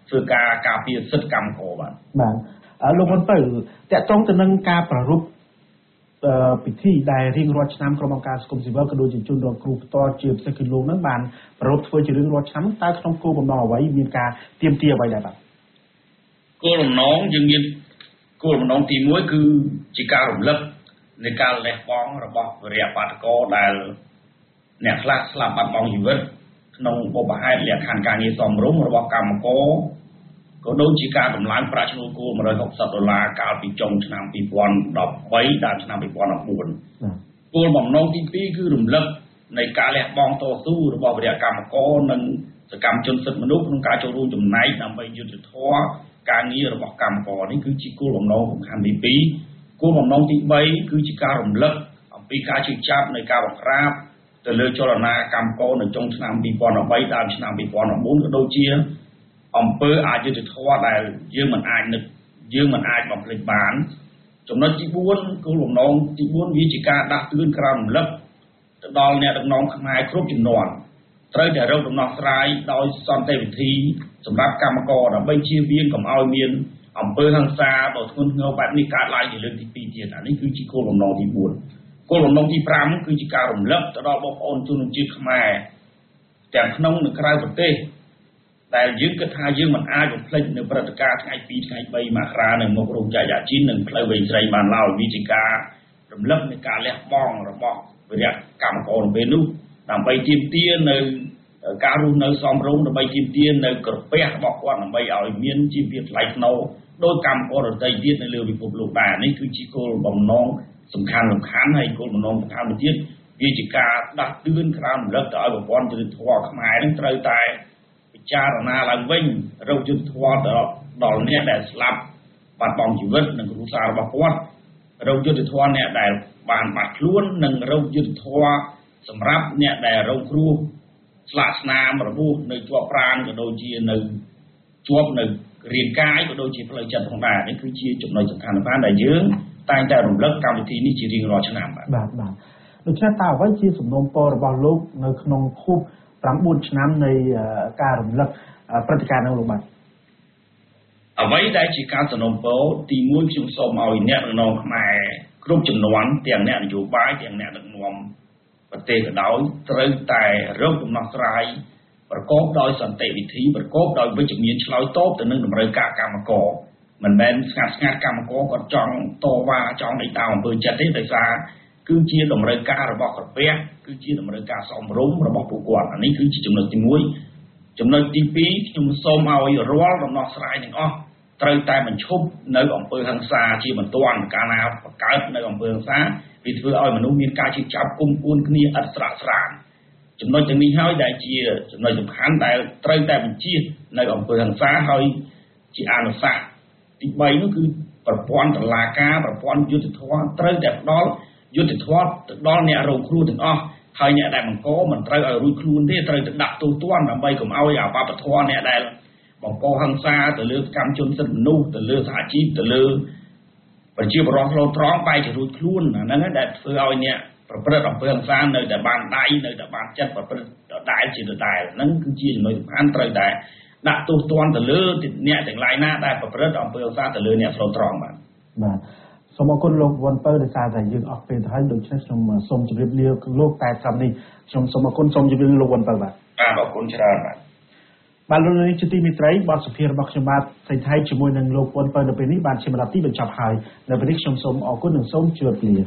ធ្វើការការពារសិទ្ធិកម្មករបាទបាទលោកវ៉ាន់ពៅតកតងទៅនឹងការប្រារព្ធពិធីដែលរៀងរាល់ឆ្នាំក្រុមអង្គការសង្គមស៊ីវិលក៏ដូចជាជនរងគ្រោះផ្ទាល់ជាពិសេសគឺលោកនឹងបានប្រារព្ធធ្វើជារៀងរាល់ឆ្នាំតើក្នុងគោលបំណងអ្វីមានការទាមទារអ្វីដែរបាទគោលបំណងយើងមានគោលបំណងទីមួយគឺជាការរំលឹកនៃការលះបង់របស់វីរបាតកោដែលអ្នកខ្លះស្លាប់បាត់បង់ជីវិតក្នុងបុព្វហេតុលក្ខខណ្ឌការងារសមរម្យរបស់កម្មករក៏ដូចជាការដំឡើងប្រាក់ឈ្នួលគោលone hundred sixtyដុល្លារកាលពីចុងឆ្នាំtwo thousand thirteenដល់ឆ្នាំtwo thousand fourteenគោលបំណងទីពីរគឺរំលឹកនៃការលះបង់តស៊ូរបស់វីរកម្មករនិងសកម្មជនសិទ្ធិមនុស្សក្នុងការចូលរួមចំណែកដើម្បីយុត្តិធម៌ការងាររបស់កម្មករនេះគឺជាគោលបំណងសំខាន់ទីពីរគោលបំណងទី3គឺជាការរំលឹកអំពីការជឿចាប់នៃការបង្ក្រាបទៅលើចលនាកម្មករនៅចុងឆ្នាំtwo thousand threeដល់ឆ្នាំtwo thousand fourក៏ដូចជាអំពើអយុត្តិធម៌ដែលយើងមិនអាចនឹកយើងមិនអាចបំភ្លេចបានចំណុចទីfourគោលបំណងទីfourវាជាការដាស់តឿនក្រោមរំលឹកទៅដល់អ្នកដឹកនាំខ្មែរគ្រប់ជំនាន់ត្រូវតែរកដំណោះស្រាយដោយសន្តិវិធីសម្រាប់កម្មករដើម្បីជៀសវាងកុំឲ្យមានអំពើហិង្សាដ៏ធ្ងន់ធ្ងរបែបនេះកើតឡើងជាលើកទីtwoទៀតអានេះគឺជាគោលបំណងទីfourគោលបំណងទីfiveគឺជាការរំលឹកទៅដល់បងប្អូនជនជាតិខ្មែរទាំងក្នុងនិងក្រៅប្រទេសដែលយើងគិតថាយើងមិនអាចបំភ្លេចនៅព្រឹត្តិការណ៍ថ្ងៃtwoថ្ងៃthreeមករានៅមុខរោងចក្រយ៉ាជីននិងផ្លូវវែងស្រីបានឡើយវាជាការរំលឹកនៃការលះបង់របស់វីរកម្មករនៅពេលនោះដើម្បីទាមទារនៅការរស់នៅសមរម្យដើម្បីទាមទារនៅក្រពះរបស់គាត់ដើម្បីឲ្យមានជីវភាពថ្លៃថ្នូរដោយកម្មករដទៃទៀតនៅលើពិភពលោកដែរនេះគឺជាគោលបំណងសំខាន់សំខាន់ហើយគោលបំណងសំខាន់មួយទៀតវាជាការដាស់តឿនក្រោមរំលឹកទៅឲ្យប្រព័ន្ធយុត្តិធម៌ខ្មែរនឹងត្រូវតែពិចារណាឡើងវិញរកយុត្តិធម៌ដល់ដល់អ្នកដែលស្លាប់បាត់បង់ជីវិតនិងគ្រួសាររបស់គាត់រកយុត្តិធម៌អ្នកដែលបានបាត់ខ្លួននិងរកយុត្តិធម៌សម្រាប់អ្នកដែលរងគ្រោះស្លាកស្នាមរបួសនៅជាប់ប្រាណក៏ដូចជានៅជាប់នៅរាងកាយក៏ដូចជាផ្លូវចិត្តផងដែរនេះគឺជាចំណុចសំខាន់ៗដែលយើងតែងតែរំលឹកកម្មវិធីនេះជារៀងរាល់ឆ្នាំបាទបាទបាទដូច្នេះតើអ្វីជាសំណូមពររបស់លោកនៅក្នុងខួបnineឆ្នាំនៃការរំលឹកព្រឹត្តិការណ៍នោះលោកបាទអ្វីដែលជាការសំណូមពរទីoneខ្ញុំសូមឲ្យអ្នកដឹកនាំខ្មែរគ្រប់ចំនួនទាំងអ្នកនយោបាយទាំងអ្នកដឹកនាំប្រទេសក៏ដោយត្រូវតែរកដំណោះស្រាយប្រកបដោយសន្តិវិធីប្រកបដោយវិជ្ជមានឆ្លើយតបទៅនឹងតម្រូវការកម្មករមិនមែនស្ងាត់ស្ងាត់កម្មករគាត់ចង់តវ៉ាចង់ដេកតាមអំពើចិត្តទេដោយសារគឺជាតម្រូវការរបស់ក្រពះគឺជាតម្រូវការសមរម្យរបស់ពួកគាត់អានេះគឺជាចំណុចទីoneចំណុចទីtwoខ្ញុំសូមឲ្យរាល់ដំណោះស្រាយទាំងអស់ត្រូវតែបញ្ឈប់នៅអំពើហិង្សាជាបន្ទាន់កាលណាបង្កើតនៅអំពើហិង្សាវាធ្វើឲ្យមនុស្សមានការជិះចាប់គុំគួនគ្នាឥតស្រាកស្រានចំណុចទាំងនេះហើយដែលជាចំណុចសំខាន់ដែលត្រូវតែបញ្ជៀសនៅអំពើហិង្សាហើយជាអនុសាសន៍ទីthreeនោះគឺប្រព័ន្ធតុលាការប្រព័ន្ធយុត្តិធម៌ត្រូវតែផ្ដល់យុត្តិធម៌ទៅដល់អ្នករងគ្រោះទាំងអស់ហើយអ្នកដែលបង្កមិនត្រូវឲ្យរួចខ្លួនទេត្រូវទៅដាក់ទោសទណ្ឌដើម្បីកុំឲ្យអបបធម៌អ្នកដែលបង្កហិង្សាទៅលើកម្មជនសិទ្ធិមនុស្សទៅលើសហជីពទៅលើប្រជាពលរដ្ឋស្លូតត្រង់បែរជារួចខ្លួនអាហ្នឹងដែលធ្វើឲ្យអ្នកប្រព្រឹត្តអំពើហិង្សានៅតែបានដៃនៅតែបានចិត្តប្រព្រឹត្តដដែលជាដដែលហ្នឹងគឺជាចំណុចសំខាន់ត្រូវតែដាក់ទោសទណ្ឌទៅលើអ្នកទាំងឡាយណាដែលប្រព្រឹត្តអំពើហិង្សាទៅលើអ្នកស្លូតត្រង់បាទបាទសូមអរគុណលោកវ៉ាន់ពៅដោយសារតែយើងអស់ពេលទៅហើយដូច្នេះខ្ញុំសូមជម្រាបលាលោកតែត្រឹមនេះខ្ញុំសូមអរគុណសូមជម្រាបលាលោកវ៉ាន់ពៅបាទបាទអរគុណច្រើនបាទបាទលោកនាងជាទីមេត្រីបទសភារបស់ខ្ញុំបាទថៃថៃជាមួយនឹងលោកវ៉ាន់ពៅនៅពេលនេះបានជាម្ដងទីបញ្ចប់ហើយនៅពេលនេះខ្ញុំសូមអរគុណនិងសូមជម្រាបលា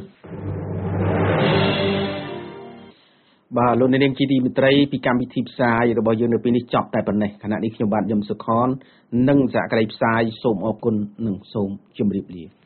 បាទលោកនាងជាទីមេត្រីពីកម្មវិធីផ្សាយរបស់យើងនៅពេលនេះចប់តែប៉ុណ្ណេះខណៈនេះខ្ញុំបាទយឹមសុខននិងសហការីផ្សាយសូមអរគុណនិងសូមជម្រាបលា